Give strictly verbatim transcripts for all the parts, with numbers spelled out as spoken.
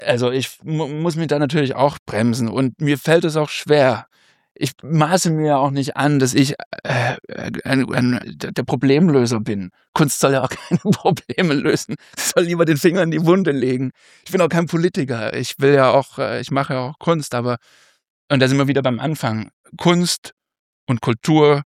Also ich mu muss mich da natürlich auch bremsen und mir fällt es auch schwer. Ich maße mir ja auch nicht an, dass ich äh, ein, ein, der Problemlöser bin. Kunst soll ja auch keine Probleme lösen. Sie soll lieber den Finger in die Wunde legen. Ich bin auch kein Politiker. Ich will ja auch, äh, ich mache ja auch Kunst, aber, und da sind wir wieder beim Anfang. Kunst und Kultur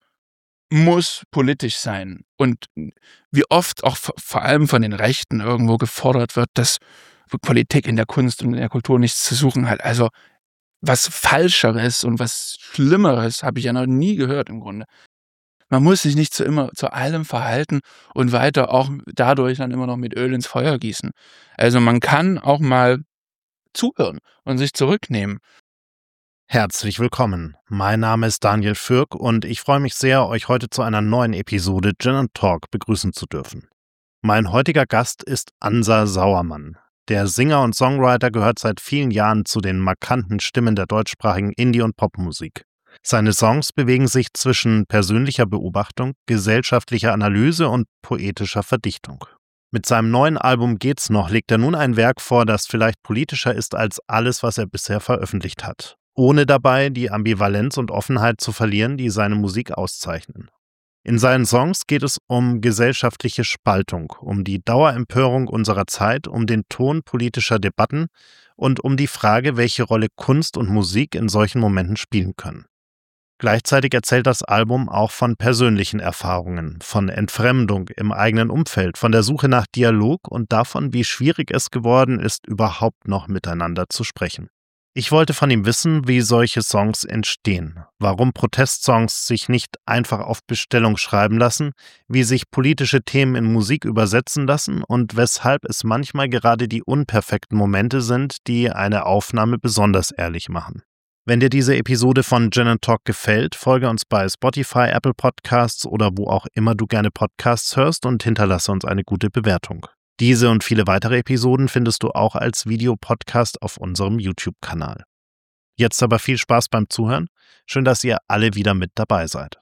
muss politisch sein. Und wie oft auch v- vor allem von den Rechten irgendwo gefordert wird, dass Politik in der Kunst und in der Kultur nichts zu suchen hat. Also was Falscheres und was Schlimmeres habe ich ja noch nie gehört im Grunde. Man muss sich nicht zu immer zu allem verhalten und weiter auch dadurch dann immer noch mit Öl ins Feuer gießen. Also man kann auch mal zuhören und sich zurücknehmen. Herzlich willkommen. Mein Name ist Daniel Fürk und ich freue mich sehr, euch heute zu einer neuen Episode Gin and Talk begrüßen zu dürfen. Mein heutiger Gast ist Ansa Sauermann. Der Singer und Songwriter gehört seit vielen Jahren zu den markanten Stimmen der deutschsprachigen Indie- und Popmusik. Seine Songs bewegen sich zwischen persönlicher Beobachtung, gesellschaftlicher Analyse und poetischer Verdichtung. Mit seinem neuen Album Geht's noch legt er nun ein Werk vor, das vielleicht politischer ist als alles, was er bisher veröffentlicht hat, ohne dabei die Ambivalenz und Offenheit zu verlieren, die seine Musik auszeichnen. In seinen Songs geht es um gesellschaftliche Spaltung, um die Dauerempörung unserer Zeit, um den Ton politischer Debatten und um die Frage, welche Rolle Kunst und Musik in solchen Momenten spielen können. Gleichzeitig erzählt das Album auch von persönlichen Erfahrungen, von Entfremdung im eigenen Umfeld, von der Suche nach Dialog und davon, wie schwierig es geworden ist, überhaupt noch miteinander zu sprechen. Ich wollte von ihm wissen, wie solche Songs entstehen, warum Protestsongs sich nicht einfach auf Bestellung schreiben lassen, wie sich politische Themen in Musik übersetzen lassen und weshalb es manchmal gerade die unperfekten Momente sind, die eine Aufnahme besonders ehrlich machen. Wenn dir diese Episode von Gin and Talk gefällt, folge uns bei Spotify, Apple Podcasts oder wo auch immer du gerne Podcasts hörst und hinterlasse uns eine gute Bewertung. Diese und viele weitere Episoden findest du auch als Videopodcast auf unserem YouTube-Kanal. Jetzt aber viel Spaß beim Zuhören. Schön, dass ihr alle wieder mit dabei seid.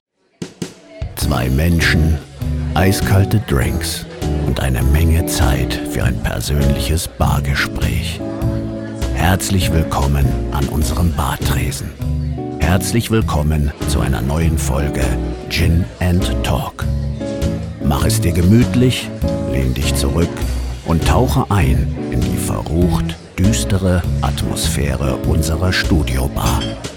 Zwei Menschen, eiskalte Drinks und eine Menge Zeit für ein persönliches Bargespräch. Herzlich willkommen an unserem Bartresen. Herzlich willkommen zu einer neuen Folge Gin and Talk. Mach es dir gemütlich, lehn dich zurück und tauche ein in die verrucht düstere Atmosphäre unserer Studiobar.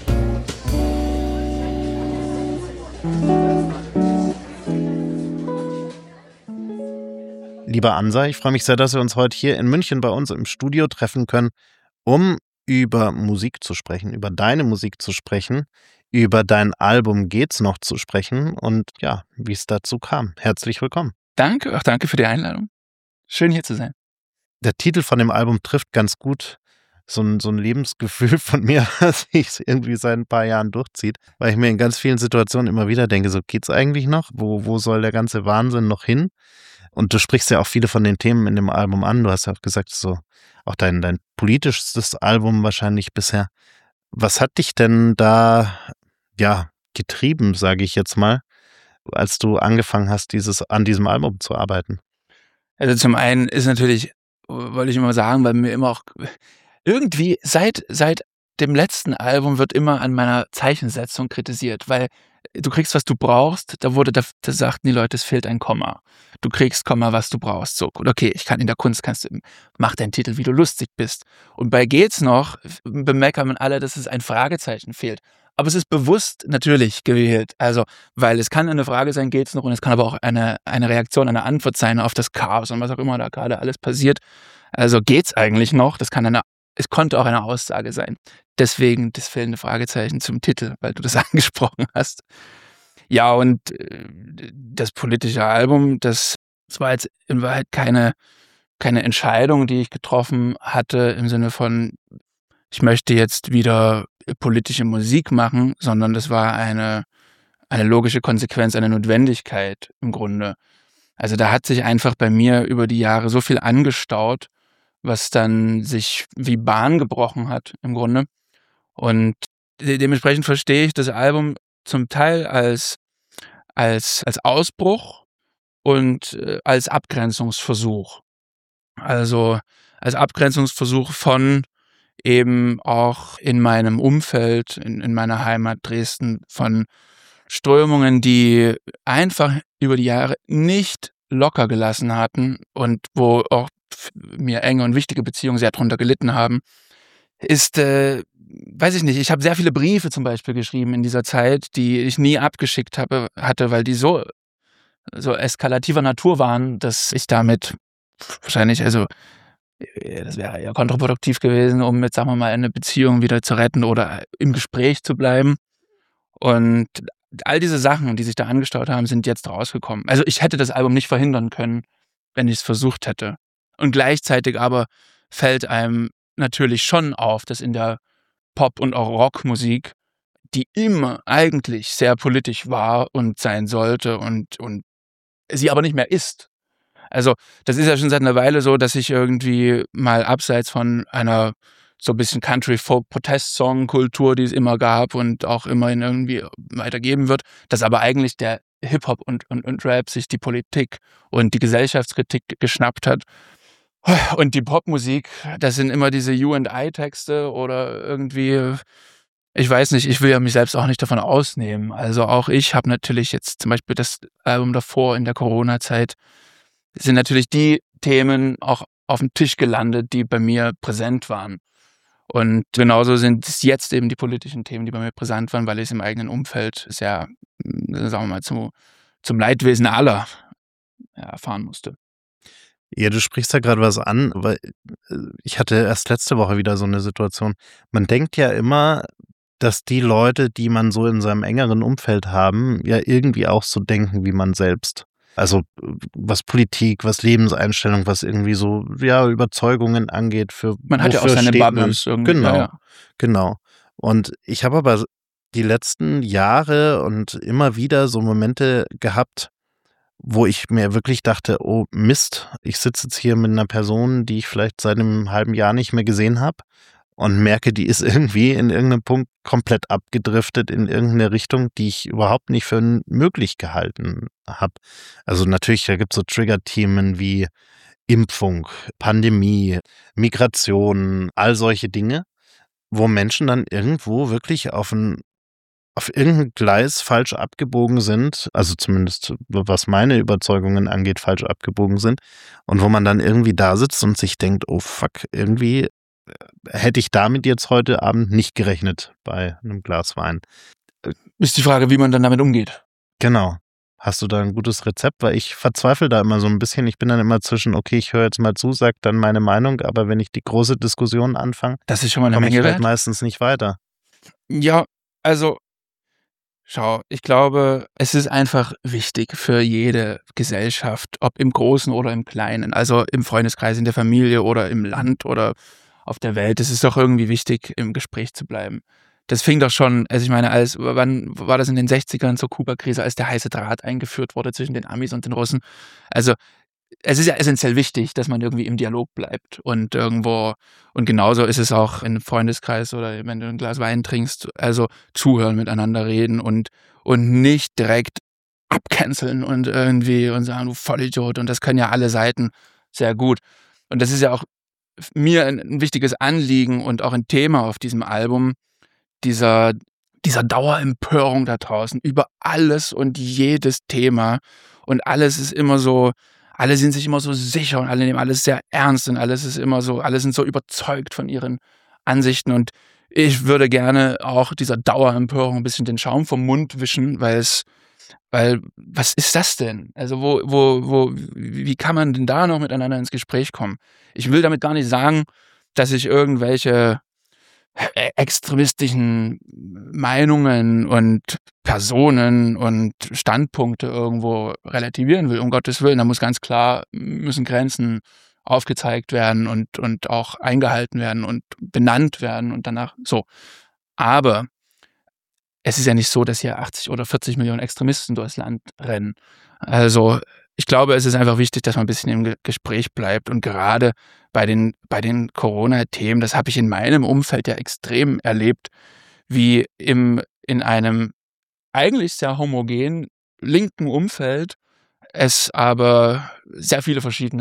Lieber Ansa, ich freue mich sehr, dass wir uns heute hier in München bei uns im Studio treffen können, um über Musik zu sprechen, über deine Musik zu sprechen, über dein Album Geht's noch zu sprechen und ja, wie es dazu kam. Herzlich willkommen. Danke, auch danke für die Einladung. Schön hier zu sein. Der Titel von dem Album trifft ganz gut so ein, so ein Lebensgefühl von mir, das sich irgendwie seit ein paar Jahren durchzieht, weil ich mir in ganz vielen Situationen immer wieder denke, so geht's eigentlich noch? Wo, wo soll der ganze Wahnsinn noch hin? Und du sprichst ja auch viele von den Themen in dem Album an. Du hast ja auch gesagt, so auch dein, dein politisches Album wahrscheinlich bisher. Was hat dich denn da ja getrieben, sage ich jetzt mal, als du angefangen hast, dieses an diesem Album zu arbeiten? Also zum einen ist natürlich, wollte ich immer sagen, weil mir immer auch irgendwie seit, seit dem letzten Album wird immer an meiner Zeichensetzung kritisiert, weil du kriegst, was du brauchst, da wurde, da, da sagten die Leute, es fehlt ein Komma. Du kriegst Komma, was du brauchst. So, gut, okay, ich kann in der Kunst, kannst du, mach deinen Titel, wie du lustig bist. Und bei Geht's noch bemeckern man alle, dass es ein Fragezeichen fehlt. Aber es ist bewusst natürlich gewählt. Also, weil es kann eine Frage sein, geht's noch? Und es kann aber auch eine, eine Reaktion, eine Antwort sein auf das Chaos und was auch immer da gerade alles passiert. Also, geht's eigentlich noch? Das kann eine, es konnte auch eine Aussage sein. Deswegen das fehlende Fragezeichen zum Titel, weil du das angesprochen hast. Ja, und das politische Album, das, das war jetzt in Wahrheit keine, keine Entscheidung, die ich getroffen hatte im Sinne von, ich möchte jetzt wieder politische Musik machen, sondern das war eine, eine logische Konsequenz, eine Notwendigkeit im Grunde. Also da hat sich einfach bei mir über die Jahre so viel angestaut, was dann sich wie Bahn gebrochen hat im Grunde. Und de- dementsprechend verstehe ich das Album zum Teil als, als, als Ausbruch und äh, als Abgrenzungsversuch. Also als Abgrenzungsversuch von eben auch in meinem Umfeld, in, in meiner Heimat Dresden, von Strömungen, die einfach über die Jahre nicht locker gelassen hatten und wo auch mir enge und wichtige Beziehungen sehr drunter gelitten haben, ist, äh, weiß ich nicht, ich habe sehr viele Briefe zum Beispiel geschrieben in dieser Zeit, die ich nie abgeschickt habe, hatte, weil die so, so eskalativer Natur waren, dass ich damit wahrscheinlich, also das wäre ja kontraproduktiv gewesen, um jetzt, sagen wir mal, eine Beziehung wieder zu retten oder im Gespräch zu bleiben. Und all diese Sachen, die sich da angestaut haben, sind jetzt rausgekommen. Also ich hätte das Album nicht verhindern können, wenn ich es versucht hätte. Und gleichzeitig aber fällt einem natürlich schon auf, dass in der Pop- und auch Rockmusik, die immer eigentlich sehr politisch war und sein sollte und, und sie aber nicht mehr ist. Also das ist ja schon seit einer Weile so, dass ich irgendwie mal abseits von einer so ein bisschen Country-Folk-Protest-Song-Kultur, die es immer gab und auch immerhin irgendwie weitergeben wird, dass aber eigentlich der Hip-Hop und, und, und Rap sich die Politik und die Gesellschaftskritik geschnappt hat. Und die Popmusik, das sind immer diese You and I-Texte oder irgendwie, ich weiß nicht, ich will ja mich selbst auch nicht davon ausnehmen. Also auch ich habe natürlich jetzt zum Beispiel das Album davor in der Corona-Zeit, sind natürlich die Themen auch auf dem Tisch gelandet, die bei mir präsent waren. Und genauso sind es jetzt eben die politischen Themen, die bei mir präsent waren, weil ich es im eigenen Umfeld sehr, sagen wir mal, zum, zum Leidwesen aller ja, erfahren musste. Ja, du sprichst da gerade was an, weil ich hatte erst letzte Woche wieder so eine Situation. Man denkt ja immer, dass die Leute, die man so in seinem engeren Umfeld haben, ja irgendwie auch so denken wie man selbst. Also was Politik, was Lebenseinstellung, was irgendwie so ja Überzeugungen angeht. Für man hat ja auch seine Bubbles irgendwie. Genau, ja, ja. genau. Und ich habe aber die letzten Jahre und immer wieder so Momente gehabt, wo ich mir wirklich dachte, oh Mist, ich sitze jetzt hier mit einer Person, die ich vielleicht seit einem halben Jahr nicht mehr gesehen habe und merke, die ist irgendwie in irgendeinem Punkt komplett abgedriftet in irgendeine Richtung, die ich überhaupt nicht für möglich gehalten habe. Also natürlich, da gibt es so Trigger-Themen wie Impfung, Pandemie, Migration, all solche Dinge, wo Menschen dann irgendwo wirklich auf ein auf irgendein Gleis falsch abgebogen sind, also zumindest was meine Überzeugungen angeht, falsch abgebogen sind und wo man dann irgendwie da sitzt und sich denkt, oh fuck, irgendwie hätte ich damit jetzt heute Abend nicht gerechnet bei einem Glas Wein. Ist die Frage, wie man dann damit umgeht. Genau. Hast du da ein gutes Rezept? Weil ich verzweifle da immer so ein bisschen. Ich bin dann immer zwischen, okay, ich höre jetzt mal zu, sag dann meine Meinung, aber wenn ich die große Diskussion anfange, das ist schon mal eine komme ich Menge halt wert. meistens nicht weiter. Ja, also schau, ich glaube, es ist einfach wichtig für jede Gesellschaft, ob im Großen oder im Kleinen, also im Freundeskreis, in der Familie oder im Land oder auf der Welt. Es ist doch irgendwie wichtig, im Gespräch zu bleiben. Das fing doch schon, also ich meine, als, wann war das in den sechzigern zur Kuba-Krise, als der heiße Draht eingeführt wurde zwischen den Amis und den Russen. Also es ist ja essentiell wichtig, dass man irgendwie im Dialog bleibt und irgendwo, und genauso ist es auch in einem Freundeskreis oder wenn du ein Glas Wein trinkst, also zuhören, miteinander reden und, und nicht direkt abcanceln und irgendwie und sagen, du Vollidiot, und das können ja alle Seiten sehr gut. Und das ist ja auch mir ein, ein wichtiges Anliegen und auch ein Thema auf diesem Album, dieser, dieser Dauerempörung da draußen über alles und jedes Thema, und alles ist immer so, alle sind sich immer so sicher und alle nehmen alles sehr ernst und alles ist immer so, alle sind so überzeugt von ihren Ansichten, und ich würde gerne auch dieser Dauerempörung ein bisschen den Schaum vom Mund wischen, weil es, weil, was ist das denn? Also wo, wo, wo, wie kann man denn da noch miteinander ins Gespräch kommen? Ich will damit gar nicht sagen, dass ich irgendwelche extremistischen Meinungen und Personen und Standpunkte irgendwo relativieren will, um Gottes Willen. Da muss ganz klar, müssen Grenzen aufgezeigt werden und, und auch eingehalten werden und benannt werden und danach so. Aber es ist ja nicht so, dass hier achtzig oder vierzig Millionen Extremisten durchs Land rennen. Also ich glaube, es ist einfach wichtig, dass man ein bisschen im Gespräch bleibt, und gerade bei den, bei den Corona-Themen, das habe ich in meinem Umfeld ja extrem erlebt, wie im, in einem eigentlich sehr homogenen linken Umfeld es aber sehr viele verschiedene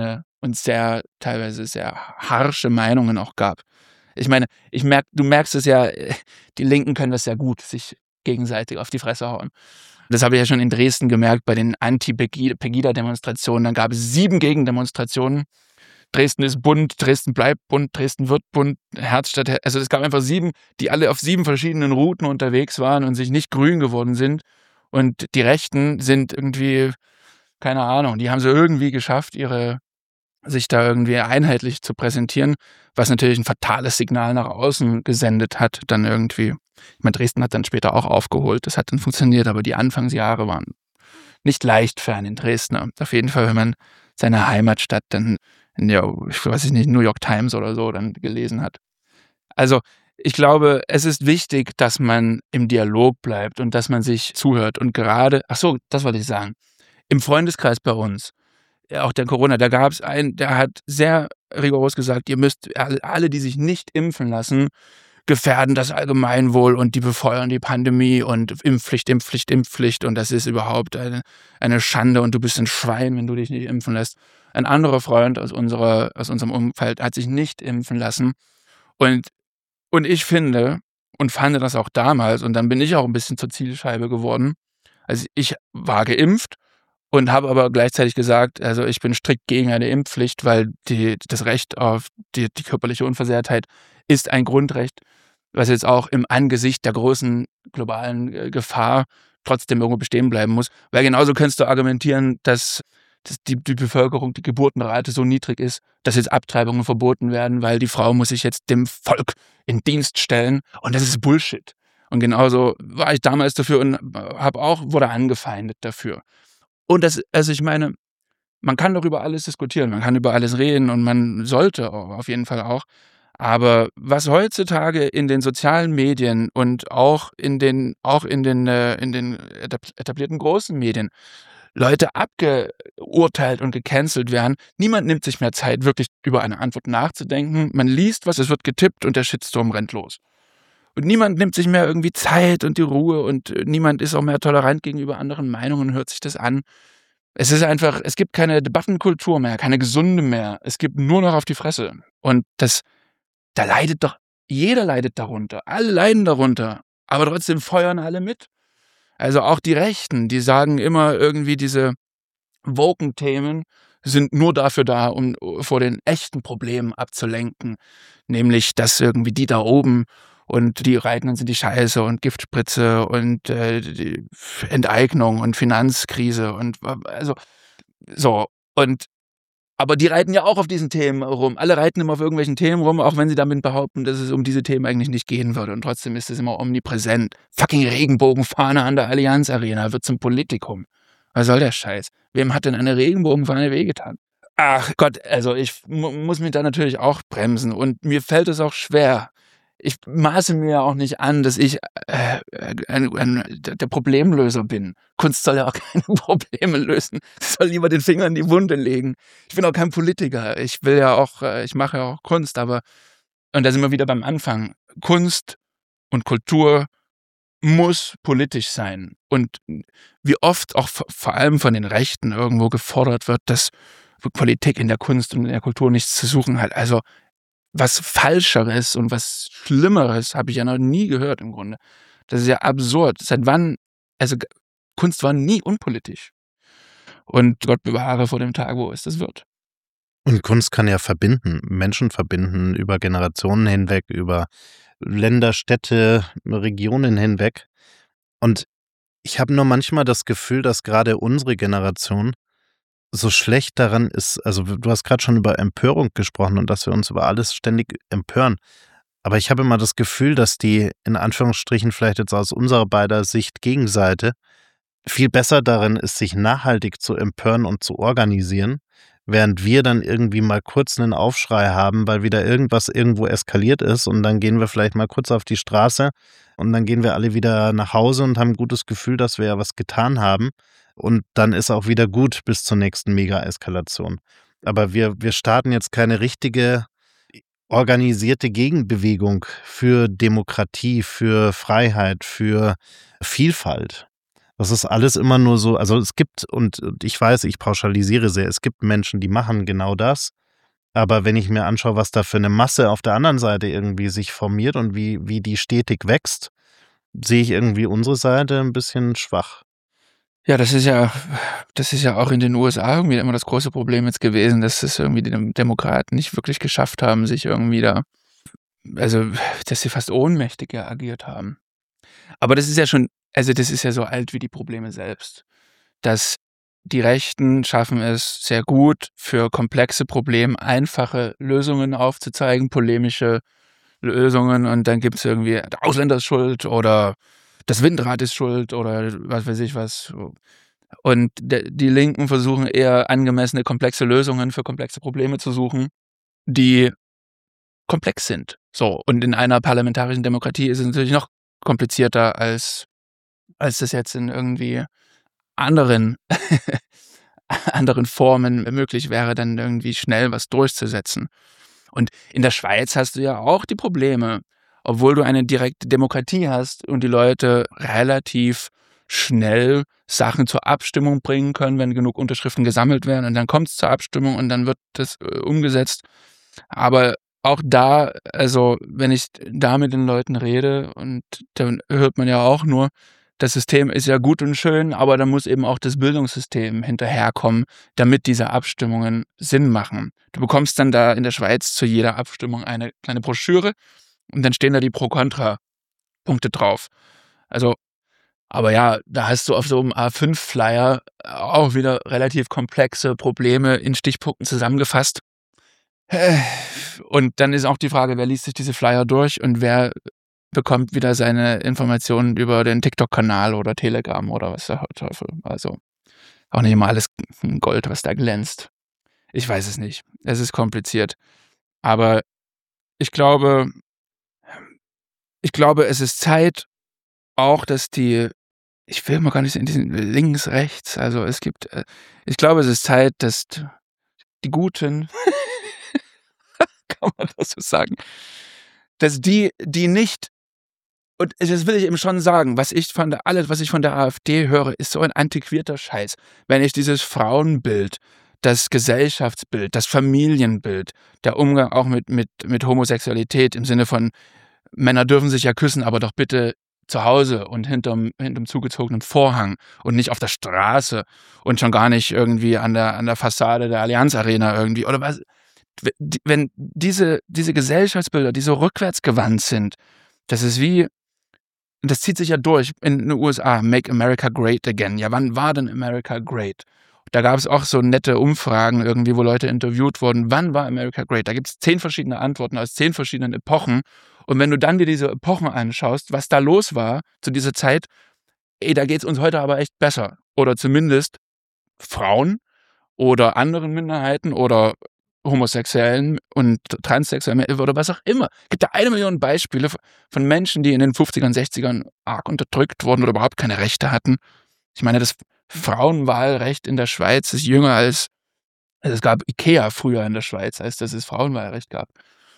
und sehr, teilweise sehr harsche Meinungen auch gab. Ich meine, ich merk, du merkst es ja, die Linken können das ja gut, sich gegenseitig auf die Fresse hauen. Das habe ich ja schon in Dresden gemerkt bei den Anti-Pegida-Demonstrationen. Dann gab es sieben Gegendemonstrationen. Dresden ist bunt, Dresden bleibt bunt, Dresden wird bunt, Herzstadt. Also es gab einfach sieben, die alle auf sieben verschiedenen Routen unterwegs waren und sich nicht grün geworden sind. Und die Rechten sind irgendwie, keine Ahnung, die haben sie irgendwie geschafft, ihre sich da irgendwie einheitlich zu präsentieren, was natürlich ein fatales Signal nach außen gesendet hat, dann irgendwie. Ich meine, Dresden hat dann später auch aufgeholt, das hat dann funktioniert, aber die Anfangsjahre waren nicht leicht für einen Dresdner. Auf jeden Fall, wenn man seine Heimatstadt dann in der, ich weiß nicht, New York Times oder so dann gelesen hat. Also ich glaube, es ist wichtig, dass man im Dialog bleibt und dass man sich zuhört. Und gerade, ach so, das wollte ich sagen, im Freundeskreis bei uns, auch der Corona, da gab es einen, der hat sehr rigoros gesagt, ihr müsst alle, die sich nicht impfen lassen, gefährden das Allgemeinwohl und die befeuern die Pandemie und Impfpflicht, Impfpflicht, Impfpflicht und das ist überhaupt eine, eine Schande und du bist ein Schwein, wenn du dich nicht impfen lässt. Ein anderer Freund aus, unserer, aus unserem Umfeld hat sich nicht impfen lassen und, und ich finde und fand das auch damals und dann bin ich auch ein bisschen zur Zielscheibe geworden. Also ich war geimpft und habe aber gleichzeitig gesagt, also ich bin strikt gegen eine Impfpflicht, weil die, das Recht auf die, die körperliche Unversehrtheit ist ein Grundrecht, was jetzt auch im Angesicht der großen globalen äh, Gefahr trotzdem irgendwo bestehen bleiben muss. Weil genauso könntest du argumentieren, dass, dass die, die Bevölkerung, die Geburtenrate so niedrig ist, dass jetzt Abtreibungen verboten werden, weil die Frau muss sich jetzt dem Volk in Dienst stellen. Und das ist Bullshit. Und genauso war ich damals dafür und habe auch, wurde angefeindet dafür. Und das, also ich meine, man kann doch über alles diskutieren, man kann über alles reden und man sollte auf jeden Fall auch. Aber was heutzutage in den sozialen Medien und auch in den, auch in den, äh, in den etablierten großen Medien Leute abgeurteilt und gecancelt werden, niemand nimmt sich mehr Zeit, wirklich über eine Antwort nachzudenken. Man liest was, es wird getippt und der Shitstorm rennt los. Und niemand nimmt sich mehr irgendwie Zeit und die Ruhe und niemand ist auch mehr tolerant gegenüber anderen Meinungen und hört sich das an. Es ist einfach, es gibt keine Debattenkultur mehr, keine gesunde mehr. Es gibt nur noch auf die Fresse. Und das, da leidet doch, jeder leidet darunter. Alle leiden darunter. Aber trotzdem feuern alle mit. Also auch die Rechten, die sagen immer irgendwie, diese Woken-Themen sind nur dafür da, um vor den echten Problemen abzulenken. Nämlich, dass irgendwie die da oben und die reiten uns in die Scheiße und Giftspritze und äh, die Enteignung und Finanzkrise und also so. Und aber die reiten ja auch auf diesen Themen rum. Alle reiten immer auf irgendwelchen Themen rum, auch wenn sie damit behaupten, dass es um diese Themen eigentlich nicht gehen würde. Und trotzdem ist es immer omnipräsent. Fucking Regenbogenfahne an der Allianz Arena wird zum Politikum. Was soll der Scheiß? Wem hat denn eine Regenbogenfahne wehgetan? Ach Gott, also ich m- muss mich da natürlich auch bremsen. Und mir fällt es auch schwer. Ich maße mir ja auch nicht an, dass ich äh, ein, ein, der Problemlöser bin. Kunst soll ja auch keine Probleme lösen. Sie soll lieber den Finger in die Wunde legen. Ich bin auch kein Politiker. Ich will ja auch, äh, ich mache ja auch Kunst, aber, und da sind wir wieder beim Anfang. Kunst und Kultur muss politisch sein. Und wie oft auch v- vor allem von den Rechten irgendwo gefordert wird, dass Politik in der Kunst und in der Kultur nichts zu suchen hat. Also was Falscheres und was Schlimmeres habe ich ja noch nie gehört im Grunde. Das ist ja absurd. Seit wann, also G- Kunst war nie unpolitisch. Und Gott bewahre vor dem Tag, wo es das wird. Und Kunst kann ja verbinden, Menschen verbinden, über Generationen hinweg, über Länder, Städte, Regionen hinweg. Und ich habe nur manchmal das Gefühl, dass gerade unsere Generation so schlecht daran ist, also du hast gerade schon über Empörung gesprochen und dass wir uns über alles ständig empören. Aber ich habe immer das Gefühl, dass die in Anführungsstrichen vielleicht jetzt aus unserer beider Sicht Gegenseite viel besser darin ist, sich nachhaltig zu empören und zu organisieren, während wir dann irgendwie mal kurz einen Aufschrei haben, weil wieder irgendwas irgendwo eskaliert ist und dann gehen wir vielleicht mal kurz auf die Straße und dann gehen wir alle wieder nach Hause und haben ein gutes Gefühl, dass wir ja was getan haben und dann ist auch wieder gut bis zur nächsten Mega-Eskalation. Aber wir, wir starten jetzt keine richtige organisierte Gegenbewegung für Demokratie, für Freiheit, für Vielfalt. Das ist alles immer nur so, also es gibt, und ich weiß, ich pauschalisiere sehr, es gibt Menschen, die machen genau das. Aber wenn ich mir anschaue, was da für eine Masse auf der anderen Seite irgendwie sich formiert und wie, wie die stetig wächst, sehe ich irgendwie unsere Seite ein bisschen schwach. Ja, das ist ja, das ist ja auch in den U S A irgendwie immer das große Problem jetzt gewesen, dass es irgendwie die Dem- Demokraten nicht wirklich geschafft haben, sich irgendwie da, also, dass sie fast ohnmächtig ja agiert haben. Aber das ist ja schon, also das ist ja so alt wie die Probleme selbst. Dass die Rechten schaffen es sehr gut, für komplexe Probleme einfache Lösungen aufzuzeigen, polemische Lösungen, und dann gibt es irgendwie, der Ausländer ist schuld oder das Windrad ist schuld oder was weiß ich was. Und de- die Linken versuchen eher angemessene, komplexe Lösungen für komplexe Probleme zu suchen, die komplex sind. So, und in einer parlamentarischen Demokratie ist es natürlich noch komplizierter, als, als das jetzt in irgendwie anderen, anderen Formen möglich wäre, dann irgendwie schnell was durchzusetzen. Und in der Schweiz hast du ja auch die Probleme, obwohl du eine direkte Demokratie hast und die Leute relativ schnell Sachen zur Abstimmung bringen können, wenn genug Unterschriften gesammelt werden, und dann kommt es zur Abstimmung und dann wird das äh, umgesetzt. Aber auch da, also wenn ich da mit den Leuten rede, und dann hört man ja auch nur, das System ist ja gut und schön, aber da muss eben auch das Bildungssystem hinterherkommen, damit diese Abstimmungen Sinn machen. Du bekommst dann da in der Schweiz zu jeder Abstimmung eine kleine Broschüre und dann stehen da die Pro-Kontra-Punkte drauf. Also, aber ja, da hast du auf so einem A fünf Flyer auch wieder relativ komplexe Probleme in Stichpunkten zusammengefasst. Und dann ist auch die Frage, wer liest sich diese Flyer durch und wer bekommt wieder seine Informationen über den TikTok-Kanal oder Telegram oder was der Teufel. Also auch nicht immer alles Gold, was da glänzt. Ich weiß es nicht. Es ist kompliziert. Aber ich glaube, ich glaube, es ist Zeit auch, dass die, ich will mal gar nicht in diesen links, rechts, also es gibt, äh, ich glaube, es ist Zeit, dass die Guten, kann man das so sagen, dass die, die nicht, und das will ich eben schon sagen, was ich von der, alles, was ich von der AfD höre, ist so ein antiquierter Scheiß. Wenn ich dieses Frauenbild, das Gesellschaftsbild, das Familienbild, der Umgang auch mit, mit, mit Homosexualität im Sinne von, Männer dürfen sich ja küssen, aber doch bitte zu Hause und hinterm, hinterm zugezogenen Vorhang und nicht auf der Straße und schon gar nicht irgendwie an der, an der Fassade der Allianz Arena irgendwie, oder was. Wenn diese, diese Gesellschaftsbilder, die so rückwärtsgewandt sind, das ist wie, das zieht sich ja durch in den U S A, Make America Great Again. Ja, wann war denn America Great? Da gab es auch so nette Umfragen irgendwie, wo Leute interviewt wurden, wann war America Great? Da gibt es zehn verschiedene Antworten aus zehn verschiedenen Epochen. Und wenn du dann dir diese Epochen anschaust, was da los war zu dieser Zeit, ey, da geht es uns heute aber echt besser. Oder zumindest Frauen oder anderen Minderheiten oder Homosexuellen und Transsexuellen oder was auch immer. Es gibt da eine Million Beispiele von Menschen, die in den fünfzigern, sechzigern arg unterdrückt wurden oder überhaupt keine Rechte hatten. Ich meine, das Frauenwahlrecht in der Schweiz ist jünger als, also es gab Ikea früher in der Schweiz, als dass es Frauenwahlrecht gab.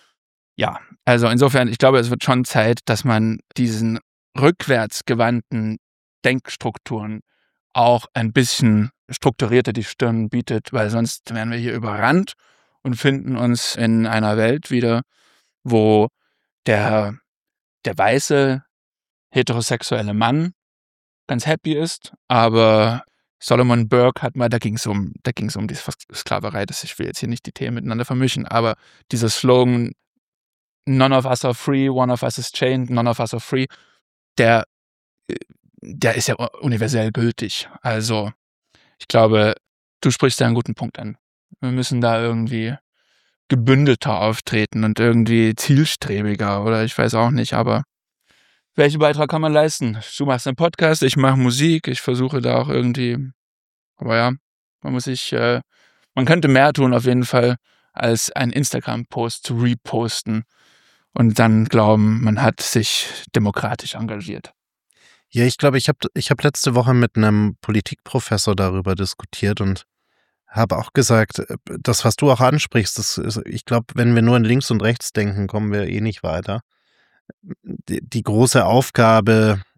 Ja, also insofern, ich glaube, es wird schon Zeit, dass man diesen rückwärtsgewandten Denkstrukturen auch ein bisschen strukturierter die Stirn bietet, weil sonst werden wir hier überrannt und finden uns in einer Welt wieder, wo der, der weiße heterosexuelle Mann ganz happy ist, aber Solomon Burke hat mal, da ging es um, da ging es um die Sklaverei, das, ich will jetzt hier nicht die Themen miteinander vermischen, aber dieser Slogan, none of us are free, one of us is chained, none of us are free, der, der ist ja universell gültig. Also ich glaube, du sprichst da einen guten Punkt an. Wir müssen da irgendwie gebündelter auftreten und irgendwie zielstrebiger oder ich weiß auch nicht, aber welchen Beitrag kann man leisten? Du machst einen Podcast, ich mache Musik, ich versuche da auch irgendwie, aber ja, man muss sich, äh, man könnte mehr tun auf jeden Fall, als einen Instagram-Post zu reposten und dann glauben, man hat sich demokratisch engagiert. Ja, ich glaube, ich habe ich hab letzte Woche mit einem Politikprofessor darüber diskutiert und habe auch gesagt, das, was du auch ansprichst, das ist, ich glaube, wenn wir nur in links und rechts denken, kommen wir eh nicht weiter. Die, die große Aufgabe,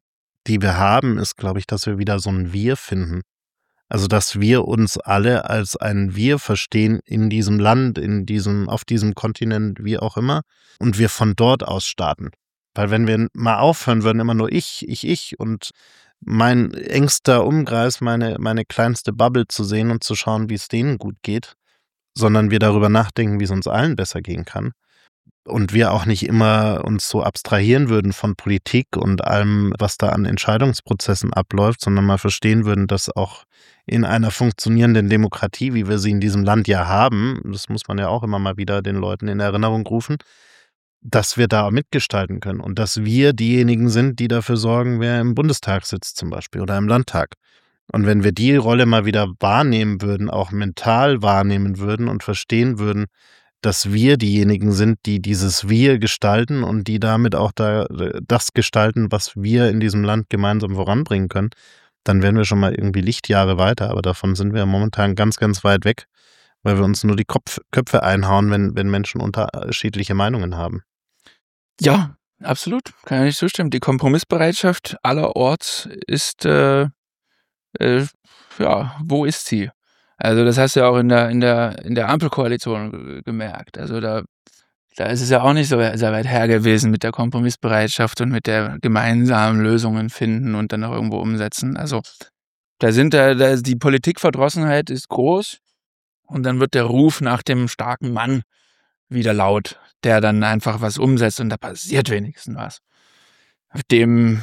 die wir haben, ist, glaube ich, dass wir wieder so ein Wir finden. Also, dass wir uns alle als ein Wir verstehen in diesem Land, in diesem, auf diesem Kontinent, wie auch immer, und wir von dort aus starten. Weil wenn wir mal aufhören würden, immer nur ich, ich, ich und mein engster Umkreis, meine, meine kleinste Bubble zu sehen und zu schauen, wie es denen gut geht, sondern wir darüber nachdenken, wie es uns allen besser gehen kann. Und wir auch nicht immer uns so abstrahieren würden von Politik und allem, was da an Entscheidungsprozessen abläuft, sondern mal verstehen würden, dass auch in einer funktionierenden Demokratie, wie wir sie in diesem Land ja haben, das muss man ja auch immer mal wieder den Leuten in Erinnerung rufen, dass wir da mitgestalten können und dass wir diejenigen sind, die dafür sorgen, wer im Bundestag sitzt zum Beispiel oder im Landtag. Und wenn wir die Rolle mal wieder wahrnehmen würden, auch mental wahrnehmen würden und verstehen würden, dass wir diejenigen sind, die dieses Wir gestalten und die damit auch da das gestalten, was wir in diesem Land gemeinsam voranbringen können, dann wären wir schon mal irgendwie Lichtjahre weiter. Aber davon sind wir momentan ganz, ganz weit weg, weil wir uns nur die Kopf, Köpfe einhauen, wenn, wenn Menschen unterschiedliche Meinungen haben. Ja, absolut. Kann ich nicht zustimmen. Die Kompromissbereitschaft allerorts ist, äh, äh, ja, wo ist sie? Also das hast du ja auch in der, in der, in der Ampelkoalition gemerkt. Also da, da ist es ja auch nicht so sehr weit her gewesen mit der Kompromissbereitschaft und mit der gemeinsamen Lösungen finden und dann auch irgendwo umsetzen. Also da sind da, da die Politikverdrossenheit ist groß und dann wird der Ruf nach dem starken Mann wieder laut, der dann einfach was umsetzt und da passiert wenigstens was. Dem,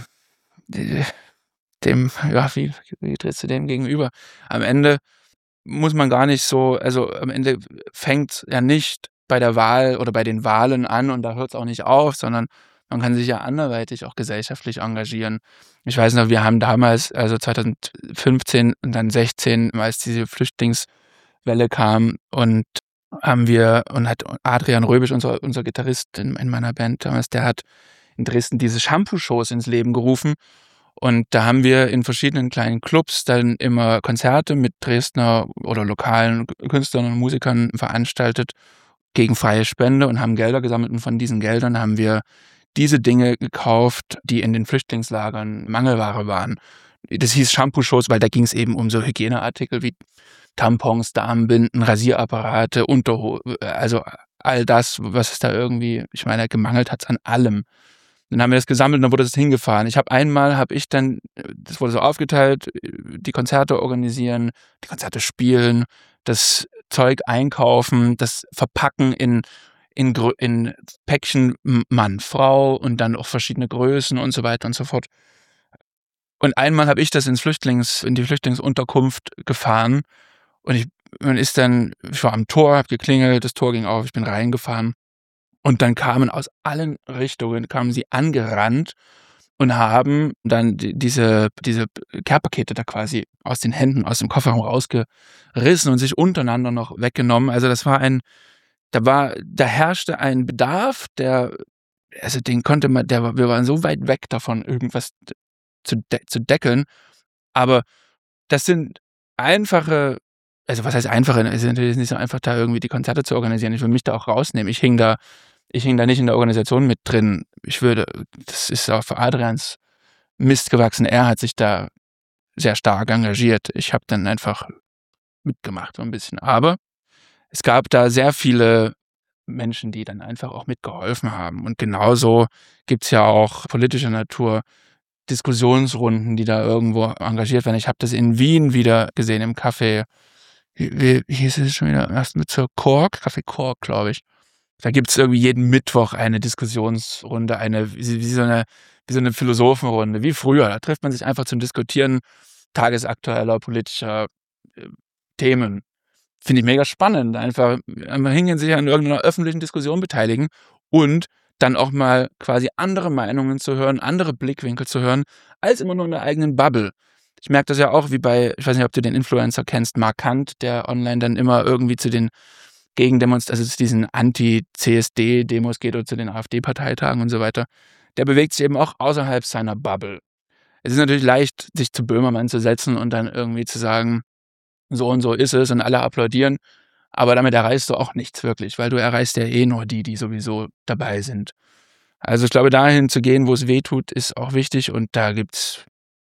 dem, ja, wie, wie trittst du dem gegenüber? Am Ende muss man gar nicht so, also am Ende fängt ja nicht bei der Wahl oder bei den Wahlen an und da hört es auch nicht auf, sondern man kann sich ja anderweitig auch gesellschaftlich engagieren. Ich weiß noch, wir haben damals, also zwanzig fünfzehn und dann sechzehn, als diese Flüchtlingswelle kam und haben wir, und hat Adrian Röbisch, unser, unser Gitarrist in, in meiner Band damals, der hat in Dresden diese Shampoo-Shows ins Leben gerufen. Und da haben wir in verschiedenen kleinen Clubs dann immer Konzerte mit Dresdner oder lokalen Künstlern und Musikern veranstaltet gegen freie Spende und haben Gelder gesammelt. Und von diesen Geldern haben wir diese Dinge gekauft, die in den Flüchtlingslagern Mangelware waren. Das hieß Shampoo-Shows, weil da ging es eben um so Hygieneartikel wie Tampons, Damenbinden, Rasierapparate, Unterhosen, also all das, was es da irgendwie, ich meine, gemangelt hat es an allem. Dann haben wir das gesammelt und dann wurde das hingefahren. Ich habe einmal, habe ich dann, das wurde so aufgeteilt, die Konzerte organisieren, die Konzerte spielen, das Zeug einkaufen, das Verpacken in, in, in Päckchen Mann, Frau und dann auch verschiedene Größen und so weiter und so fort. Und einmal habe ich das ins Flüchtlings, in die Flüchtlingsunterkunft gefahren und ich, man ist dann, ich war am Tor, habe geklingelt, das Tor ging auf, ich bin reingefahren. Und dann kamen aus allen Richtungen, kamen sie angerannt und haben dann die, diese, diese Care-Pakete da quasi aus den Händen, aus dem Kofferraum rausgerissen und sich untereinander noch weggenommen. Also das war ein, da war, da herrschte ein Bedarf, der, also den konnte man, der, wir waren so weit weg davon, irgendwas zu, de- zu deckeln. Aber das sind einfache, also was heißt einfache, es ist natürlich nicht so einfach, da irgendwie die Konzerte zu organisieren. Ich will mich da auch rausnehmen. Ich hing da Ich hing da nicht in der Organisation mit drin. Ich würde, das ist auf Adrians Mist gewachsen. Er hat sich da sehr stark engagiert. Ich habe dann einfach mitgemacht so ein bisschen. Aber es gab da sehr viele Menschen, die dann einfach auch mitgeholfen haben. Und genauso gibt es ja auch politischer Natur Diskussionsrunden, die da irgendwo engagiert werden. Ich habe das in Wien wieder gesehen im Café. Wie, wie, wie hieß es schon wieder? Erst mit zur Kork, Café Kork, glaube ich. Da gibt es irgendwie jeden Mittwoch eine Diskussionsrunde, eine wie, wie, so eine, wie so eine Philosophenrunde, wie früher. Da trifft man sich einfach zum Diskutieren tagesaktueller politischer äh, Themen. Finde ich mega spannend. Einfach, einfach hingehen, sich an irgendeiner öffentlichen Diskussion beteiligen und dann auch mal quasi andere Meinungen zu hören, andere Blickwinkel zu hören, als immer nur in der eigenen Bubble. Ich merke das ja auch wie bei, ich weiß nicht, ob du den Influencer kennst, Markant, der online dann immer irgendwie zu den Gegendemonstrationen, also zu diesen Anti-C S D-Demos geht oder zu den AfD-Parteitagen und so weiter. Der bewegt sich eben auch außerhalb seiner Bubble. Es ist natürlich leicht, sich zu Böhmermann zu setzen und dann irgendwie zu sagen, so und so ist es und alle applaudieren. Aber damit erreichst du auch nichts wirklich, weil du erreichst ja eh nur die, die sowieso dabei sind. Also ich glaube, dahin zu gehen, wo es weh tut, ist auch wichtig und da gibt es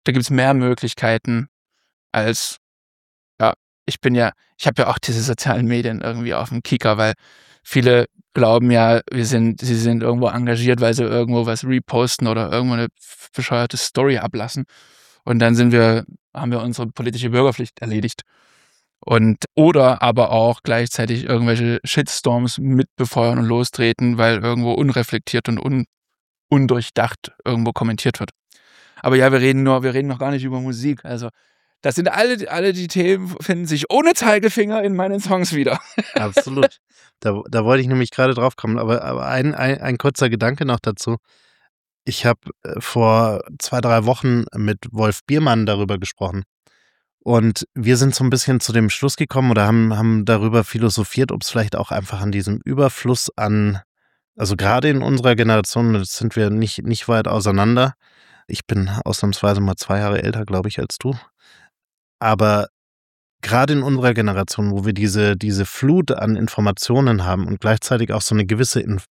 da gibt's mehr Möglichkeiten als, ja, ich bin ja, ich habe ja auch diese sozialen Medien irgendwie auf dem Kieker, weil viele glauben ja, wir sind, sie sind irgendwo engagiert, weil sie irgendwo was reposten oder irgendwo eine bescheuerte Story ablassen. Und dann sind wir, haben wir unsere politische Bürgerpflicht erledigt. Und oder aber auch gleichzeitig irgendwelche Shitstorms mitbefeuern und lostreten, weil irgendwo unreflektiert und un, undurchdacht irgendwo kommentiert wird. Aber ja, wir reden nur, wir reden noch gar nicht über Musik. Also das sind alle, alle die Themen, finden sich ohne Zeigefinger in meinen Songs wieder. Absolut. Da, da wollte ich nämlich gerade drauf kommen, aber, aber ein, ein, ein kurzer Gedanke noch dazu. Ich habe vor zwei, drei Wochen mit Wolf Biermann darüber gesprochen. Und wir sind so ein bisschen zu dem Schluss gekommen oder haben, haben darüber philosophiert, ob es vielleicht auch einfach an diesem Überfluss an, also gerade in unserer Generation, jetzt sind wir nicht, nicht weit auseinander. Ich bin ausnahmsweise mal zwei Jahre älter, glaube ich, als du. Aber gerade in unserer Generation, wo wir diese, diese Flut an Informationen haben und gleichzeitig auch so eine gewisse Inf-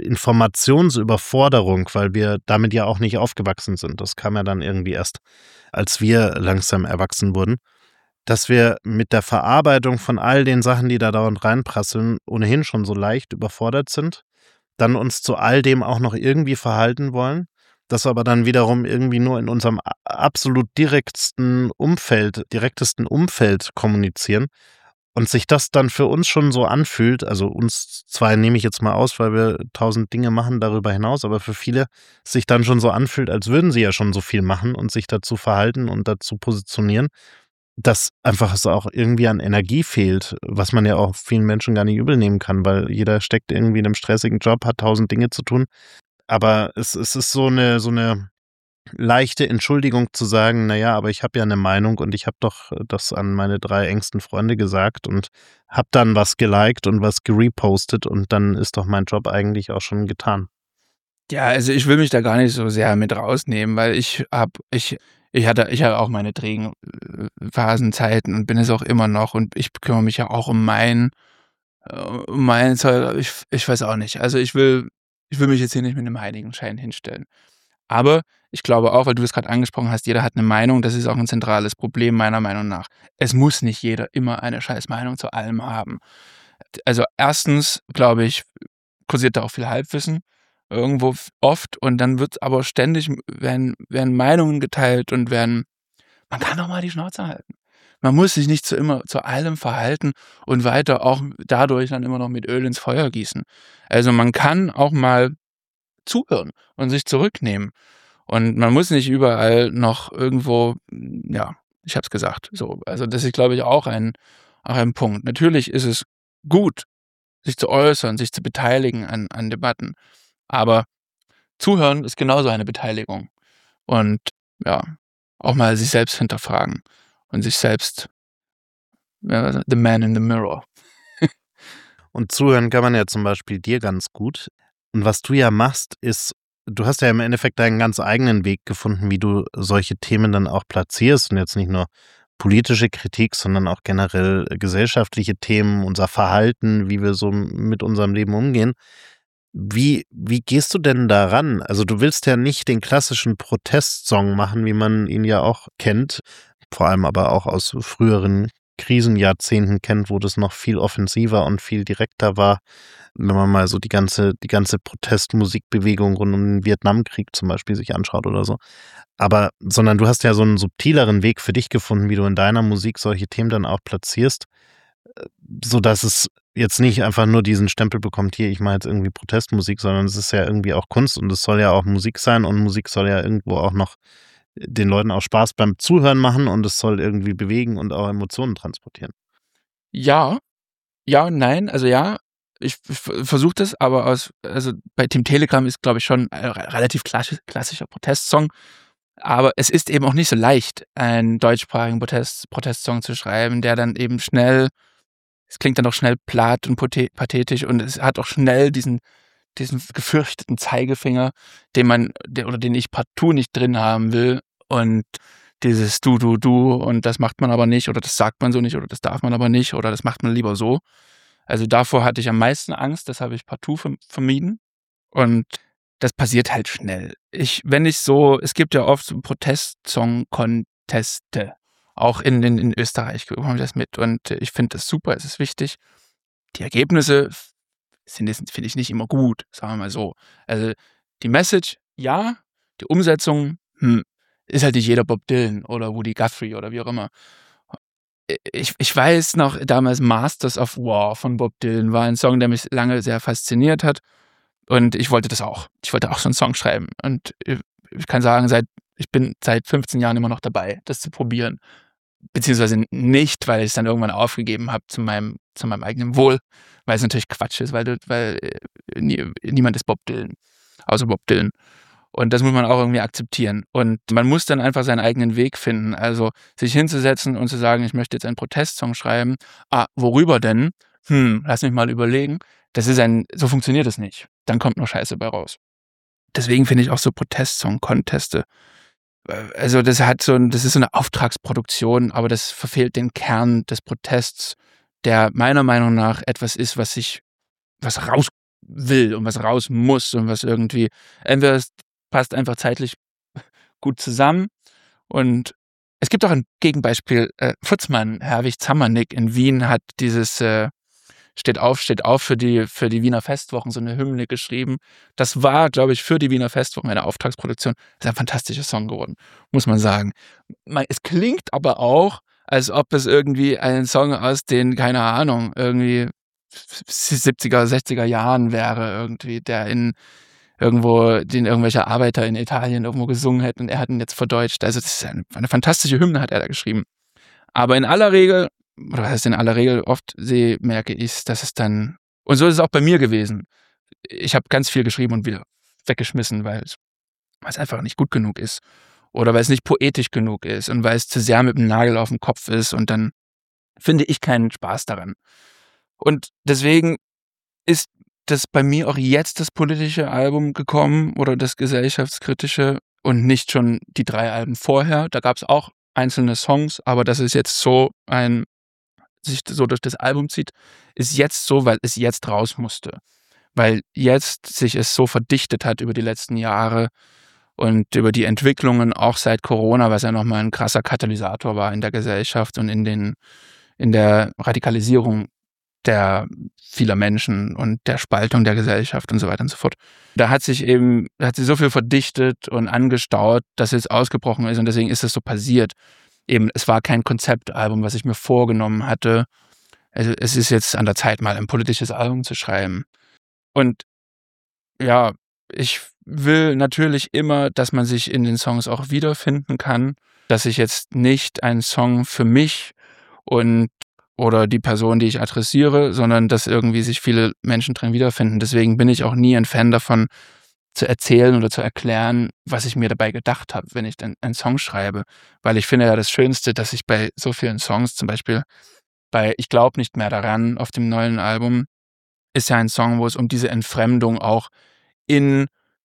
Informationsüberforderung, weil wir damit ja auch nicht aufgewachsen sind. Das kam ja dann irgendwie erst, als wir langsam erwachsen wurden, dass wir mit der Verarbeitung von all den Sachen, die da dauernd reinprasseln, ohnehin schon so leicht überfordert sind, dann uns zu all dem auch noch irgendwie verhalten wollen, das aber dann wiederum irgendwie nur in unserem absolut direktesten Umfeld, direktesten Umfeld kommunizieren und sich das dann für uns schon so anfühlt, also uns zwei nehme ich jetzt mal aus, weil wir tausend Dinge machen darüber hinaus, aber für viele sich dann schon so anfühlt, als würden sie ja schon so viel machen und sich dazu verhalten und dazu positionieren, dass einfach es auch irgendwie an Energie fehlt, was man ja auch vielen Menschen gar nicht übel nehmen kann, weil jeder steckt irgendwie in einem stressigen Job, hat tausend Dinge zu tun. Aber es, es ist so eine, so eine leichte Entschuldigung zu sagen, naja, aber ich habe ja eine Meinung und ich habe doch das an meine drei engsten Freunde gesagt und habe dann was geliked und was gerepostet und dann ist doch mein Job eigentlich auch schon getan. Ja, also ich will mich da gar nicht so sehr mit rausnehmen, weil ich hab, ich, ich hatte, ich hatte auch meine trägen äh, Phasenzeiten und bin es auch immer noch und ich kümmere mich ja auch um mein, äh, um mein Zeug. Ich, ich weiß auch nicht. Also ich will, ich will mich jetzt hier nicht mit einem Heiligenschein hinstellen. Aber ich glaube auch, weil du es gerade angesprochen hast, jeder hat eine Meinung, das ist auch ein zentrales Problem meiner Meinung nach. Es muss nicht jeder immer eine scheiß Meinung zu allem haben. Also erstens, glaube ich, kursiert da auch viel Halbwissen irgendwo f- oft und dann wird aber ständig, werden, werden Meinungen geteilt und werden, man kann doch mal die Schnauze halten. Man muss sich nicht zu immer zu allem verhalten und weiter auch dadurch dann immer noch mit Öl ins Feuer gießen. Also man kann auch mal zuhören und sich zurücknehmen. Und man muss nicht überall noch irgendwo, ja, ich habe es gesagt, so. Also das ist, glaube ich, auch ein, auch ein Punkt. Natürlich ist es gut, sich zu äußern, sich zu beteiligen an, an Debatten. Aber zuhören ist genauso eine Beteiligung. Und ja, auch mal sich selbst hinterfragen und sich selbst, ja, the man in the mirror. Und zuhören kann man ja zum Beispiel dir ganz gut. Und was du ja machst, ist, du hast ja im Endeffekt deinen ganz eigenen Weg gefunden, wie du solche Themen dann auch platzierst und jetzt nicht nur politische Kritik, sondern auch generell gesellschaftliche Themen, unser Verhalten, wie wir so mit unserem Leben umgehen. Wie, wie gehst du denn daran? Also du willst ja nicht den klassischen Protestsong machen, wie man ihn ja auch kennt, vor allem aber auch aus früheren Krisenjahrzehnten kennt, wo das noch viel offensiver und viel direkter war. Wenn man mal so die ganze, die ganze Protestmusikbewegung rund um den Vietnamkrieg zum Beispiel sich anschaut oder so. Aber, sondern du hast ja so einen subtileren Weg für dich gefunden, wie du in deiner Musik solche Themen dann auch platzierst, sodass es jetzt nicht einfach nur diesen Stempel bekommt, hier, ich mache jetzt irgendwie Protestmusik, sondern es ist ja irgendwie auch Kunst und es soll ja auch Musik sein und Musik soll ja irgendwo auch noch den Leuten auch Spaß beim Zuhören machen und es soll irgendwie bewegen und auch Emotionen transportieren. Ja, ja und nein. Also ja, ich versuche das, aber aus, also bei Team Telegram ist, glaube ich, schon ein re- relativ klassisch, klassischer Protestsong. Aber es ist eben auch nicht so leicht, einen deutschsprachigen Protest, Protestsong zu schreiben, der dann eben schnell, es klingt dann auch schnell platt und pathe- pathetisch und es hat auch schnell diesen, diesen gefürchteten Zeigefinger, den man, der, oder den ich partout nicht drin haben will. Und dieses Du, Du, Du und das macht man aber nicht oder das sagt man so nicht oder das darf man aber nicht oder das macht man lieber so. Also davor hatte ich am meisten Angst, das habe ich partout verm- vermieden. Und das passiert halt schnell. Ich, wenn ich so, es gibt ja oft so Protest-Song-Conteste, auch in, in, in Österreich bekomme ich das mit und ich finde das super, es ist wichtig. Die Ergebnisse sind jetzt, finde ich, nicht immer gut, sagen wir mal so. Also die Message, ja, die Umsetzung, hm, ist halt nicht jeder Bob Dylan oder Woody Guthrie oder wie auch immer. Ich, ich weiß noch, damals Masters of War von Bob Dylan war ein Song, der mich lange sehr fasziniert hat. Und ich wollte das auch. Ich wollte auch so einen Song schreiben. Und ich kann sagen, seit, ich bin seit fünfzehn Jahren immer noch dabei, das zu probieren. Beziehungsweise nicht, weil ich es dann irgendwann aufgegeben habe zu meinem, zu meinem eigenen Wohl. Weil es natürlich Quatsch ist, weil, weil nie, niemand ist Bob Dylan. Außer Bob Dylan. Und das muss man auch irgendwie akzeptieren. Und man muss dann einfach seinen eigenen Weg finden. Also sich hinzusetzen und zu sagen, ich möchte jetzt einen Protestsong schreiben. Ah, worüber denn? Hm, lass mich mal überlegen. Das ist ein, so funktioniert es nicht. Dann kommt nur Scheiße bei raus. Deswegen finde ich auch so Protestsong-Conteste. Also das hat so ein, das ist so eine Auftragsproduktion, aber das verfehlt den Kern des Protests, der meiner Meinung nach etwas ist, was sich, was raus will und was raus muss und was irgendwie, entweder es passt einfach zeitlich gut zusammen und es gibt auch ein Gegenbeispiel, äh, Futzmann, Herwig Zammernick in Wien hat dieses äh, Steht auf, steht auf für die, für die Wiener Festwochen so eine Hymne geschrieben. Das war, glaube ich, für die Wiener Festwochen eine Auftragsproduktion. Das ist ein fantastischer Song geworden, muss man sagen. Es klingt aber auch, als ob es irgendwie ein Song aus den, keine Ahnung, irgendwie siebziger, sechziger Jahren wäre, irgendwie, der in irgendwo, den irgendwelche Arbeiter in Italien irgendwo gesungen hätten und er hat ihn jetzt verdeutscht. Also das ist eine, eine fantastische Hymne, hat er da geschrieben. Aber in aller Regel, oder was heißt in aller Regel, oft sehe, merke ich, dass es dann, und so ist es auch bei mir gewesen. Ich habe ganz viel geschrieben und wieder weggeschmissen, weil es, weil es einfach nicht gut genug ist. Oder weil es nicht poetisch genug ist und weil es zu sehr mit dem Nagel auf dem Kopf ist und dann finde ich keinen Spaß daran. Und deswegen ist das bei mir auch jetzt das politische Album gekommen oder das gesellschaftskritische und nicht schon die drei Alben vorher. Da gab es auch einzelne Songs, aber dass es jetzt so ein, sich so durch das Album zieht, ist jetzt so, weil es jetzt raus musste. Weil jetzt sich es so verdichtet hat über die letzten Jahre und über die Entwicklungen auch seit Corona, was ja nochmal ein krasser Katalysator war in der Gesellschaft und in den, in der Radikalisierung der vieler Menschen und der Spaltung der Gesellschaft und so weiter und so fort. Da hat sich eben, da hat sich so viel verdichtet und angestaut, dass es ausgebrochen ist und deswegen ist es so passiert. Eben, es war kein Konzeptalbum, was ich mir vorgenommen hatte. Also es ist jetzt an der Zeit, mal ein politisches Album zu schreiben. Und ja, ich will natürlich immer, dass man sich in den Songs auch wiederfinden kann, dass ich jetzt nicht einen Song für mich und oder die Person, die ich adressiere, sondern dass irgendwie sich viele Menschen drin wiederfinden. Deswegen bin ich auch nie ein Fan davon, zu erzählen oder zu erklären, was ich mir dabei gedacht habe, wenn ich dann einen Song schreibe. Weil ich finde ja das Schönste, dass ich bei so vielen Songs, zum Beispiel bei Ich glaub nicht mehr daran auf dem neuen Album, ist ja ein Song, wo es um diese Entfremdung auch in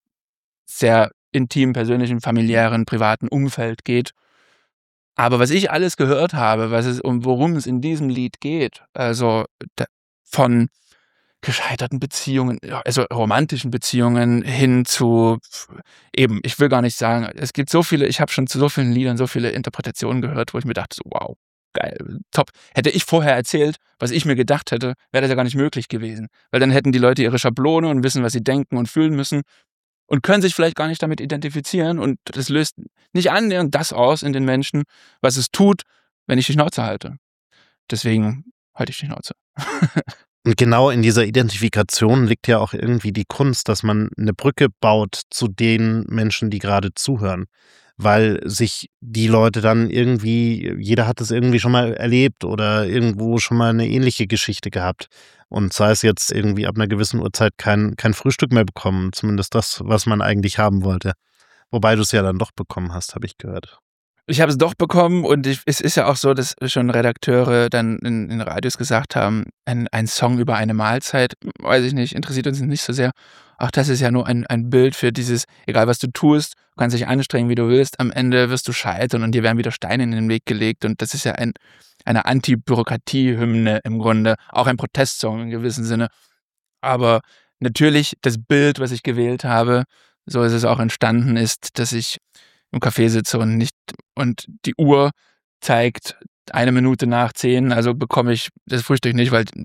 sehr intimen, persönlichen, familiären, privaten Umfeld geht. Aber was ich alles gehört habe, was es, um worum es in diesem Lied geht, also da, von gescheiterten Beziehungen, also romantischen Beziehungen hin zu eben, ich will gar nicht sagen, es gibt so viele, ich habe schon zu so vielen Liedern so viele Interpretationen gehört, wo ich mir dachte, so, wow, geil, top. Hätte ich vorher erzählt, was ich mir gedacht hätte, wäre das ja gar nicht möglich gewesen. Weil dann hätten die Leute ihre Schablone und wissen, was sie denken und fühlen müssen und können sich vielleicht gar nicht damit identifizieren und das löst nicht annähernd das aus in den Menschen, was es tut, wenn ich die Schnauze halte. Deswegen halte ich die Schnauze. Und genau in dieser Identifikation liegt ja auch irgendwie die Kunst, dass man eine Brücke baut zu den Menschen, die gerade zuhören. Weil sich die Leute dann irgendwie, jeder hat es irgendwie schon mal erlebt oder irgendwo schon mal eine ähnliche Geschichte gehabt. Und sei es jetzt irgendwie ab einer gewissen Uhrzeit kein, kein Frühstück mehr bekommen, zumindest das, was man eigentlich haben wollte. Wobei du es ja dann doch bekommen hast, habe ich gehört. Ich habe es doch bekommen und ich, es ist ja auch so, dass schon Redakteure dann in, in Radios gesagt haben, ein, ein Song über eine Mahlzeit, weiß ich nicht, interessiert uns nicht so sehr. Auch das ist ja nur ein, ein Bild für dieses, egal was du tust, du kannst dich anstrengen, wie du willst, am Ende wirst du scheitern und dir werden wieder Steine in den Weg gelegt und das ist ja ein, eine Anti-Bürokratie-Hymne im Grunde, auch ein Protestsong in gewissem Sinne. Aber natürlich das Bild, was ich gewählt habe, so ist es auch entstanden, ist, dass ich im Café sitze und nicht und die Uhr zeigt eine Minute nach zehn, also bekomme ich das Frühstück nicht, weil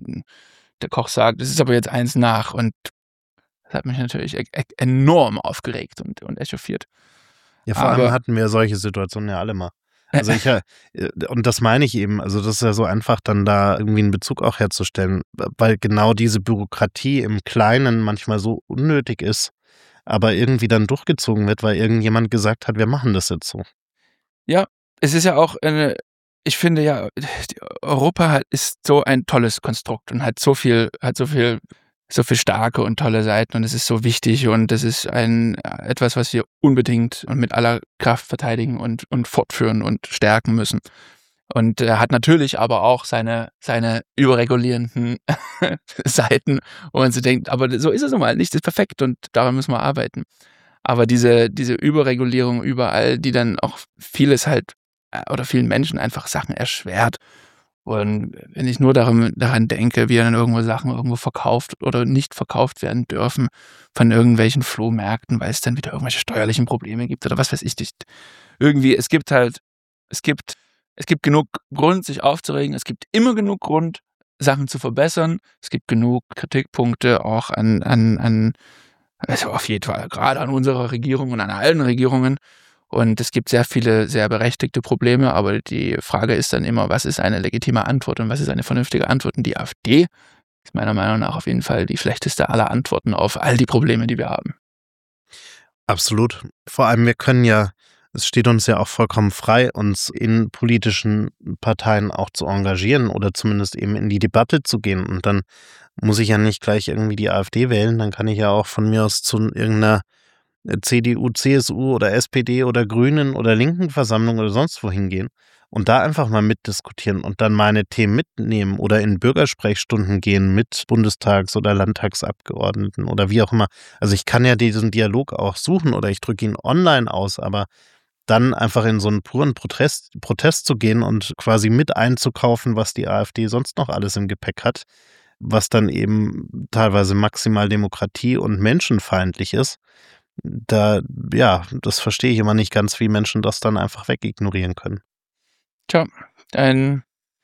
der Koch sagt, es ist aber jetzt eins nach, und das hat mich natürlich e- e- enorm aufgeregt und, und echauffiert. Ja, vor Aber- allem hatten wir solche Situationen ja alle mal. Also ich, äh, und das meine ich eben, also das ist ja so einfach, dann da irgendwie einen Bezug auch herzustellen, weil genau diese Bürokratie im Kleinen manchmal so unnötig ist, aber irgendwie dann durchgezogen wird, weil irgendjemand gesagt hat, wir machen das jetzt so. Ja, es ist ja auch eine, ich finde ja, die Europa hat, ist so ein tolles Konstrukt und hat so viel, hat so viel, so viel starke und tolle Seiten, und es ist so wichtig, und das ist ein etwas, was wir unbedingt und mit aller Kraft verteidigen und, und fortführen und stärken müssen. Und er hat natürlich aber auch seine, seine überregulierenden Seiten, wo man sich denkt, aber so ist es nun mal, nichts ist perfekt und daran müssen wir arbeiten. Aber diese, diese Überregulierung überall, die dann auch vieles halt äh, oder vielen Menschen einfach Sachen erschwert. Und wenn ich nur daran, daran denke, wie dann irgendwo Sachen irgendwo verkauft oder nicht verkauft werden dürfen von irgendwelchen Flohmärkten, weil es dann wieder irgendwelche steuerlichen Probleme gibt oder was weiß ich nicht. Irgendwie, es gibt halt, es gibt, es gibt genug Grund, sich aufzuregen. Es gibt immer genug Grund, Sachen zu verbessern. Es gibt genug Kritikpunkte auch an, an, an, also auf jeden Fall, gerade an unserer Regierung und an allen Regierungen. Und es gibt sehr viele, sehr berechtigte Probleme, aber die Frage ist dann immer, was ist eine legitime Antwort und was ist eine vernünftige Antwort? Und die AfD ist meiner Meinung nach auf jeden Fall die schlechteste aller Antworten auf all die Probleme, die wir haben. Absolut. Vor allem, wir können ja, es steht uns ja auch vollkommen frei, uns in politischen Parteien auch zu engagieren oder zumindest eben in die Debatte zu gehen. Und dann muss ich ja nicht gleich irgendwie die AfD wählen, dann kann ich ja auch von mir aus zu irgendeiner C D U, C S U oder S P D oder Grünen oder linken Versammlung oder sonst wohin gehen und da einfach mal mitdiskutieren und dann meine Themen mitnehmen oder in Bürgersprechstunden gehen mit Bundestags- oder Landtagsabgeordneten oder wie auch immer. Also ich kann ja diesen Dialog auch suchen oder ich drücke ihn online aus, aber dann einfach in so einen puren Protest, Protest zu gehen und quasi mit einzukaufen, was die AfD sonst noch alles im Gepäck hat, was dann eben teilweise maximal demokratie- und menschenfeindlich ist, da, ja, das verstehe ich immer nicht ganz, wie Menschen das dann einfach wegignorieren können. Tja, ein,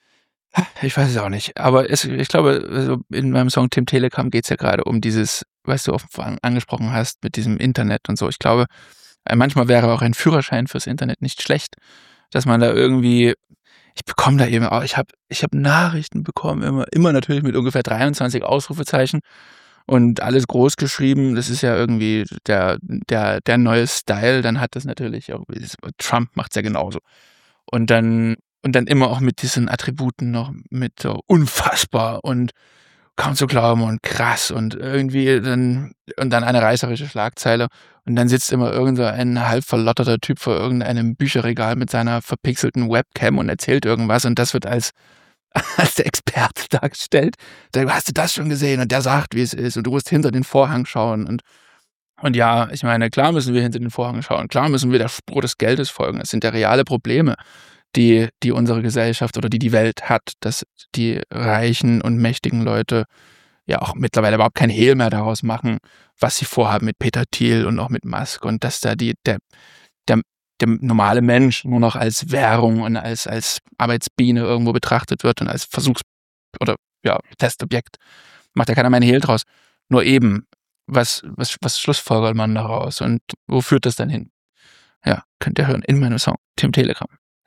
ich weiß es auch nicht, aber es, ich glaube, also in meinem Song Tim Telegram geht es ja gerade um dieses, was du auch angesprochen hast, mit diesem Internet und so. Ich glaube, manchmal wäre auch ein Führerschein fürs Internet nicht schlecht, dass man da irgendwie, ich bekomme da eben auch, ich habe ich hab Nachrichten bekommen, immer, immer natürlich mit ungefähr dreiundzwanzig Ausrufezeichen. Und alles groß geschrieben, das ist ja irgendwie der, der, der neue Style, dann hat das natürlich auch, Trump macht es ja genauso. Und dann, und dann immer auch mit diesen Attributen noch mit so unfassbar und kaum zu glauben und krass und irgendwie dann, und dann eine reißerische Schlagzeile. Und dann sitzt immer irgend so ein halb verlotterter Typ vor irgendeinem Bücherregal mit seiner verpixelten Webcam und erzählt irgendwas, und das wird als als der Experte dargestellt. Da hast du das schon gesehen, und der sagt, wie es ist, und du musst hinter den Vorhang schauen. Und, und ja, ich meine, klar müssen wir hinter den Vorhang schauen, klar müssen wir der Spur des Geldes folgen. Das sind ja reale Probleme, die, die unsere Gesellschaft oder die die Welt hat, dass die reichen und mächtigen Leute ja auch mittlerweile überhaupt kein Hehl mehr daraus machen, was sie vorhaben mit Peter Thiel und auch mit Musk, und dass da die, der, der der normale Mensch nur noch als Währung und als, als Arbeitsbiene irgendwo betrachtet wird und als Versuchs- oder ja, Testobjekt. Macht ja keiner mehr einen Hehl draus. Nur eben, was, was, was schlussfolgert man daraus und wo führt das dann hin? Ja, könnt ihr hören in meinem Song Tim Telegram.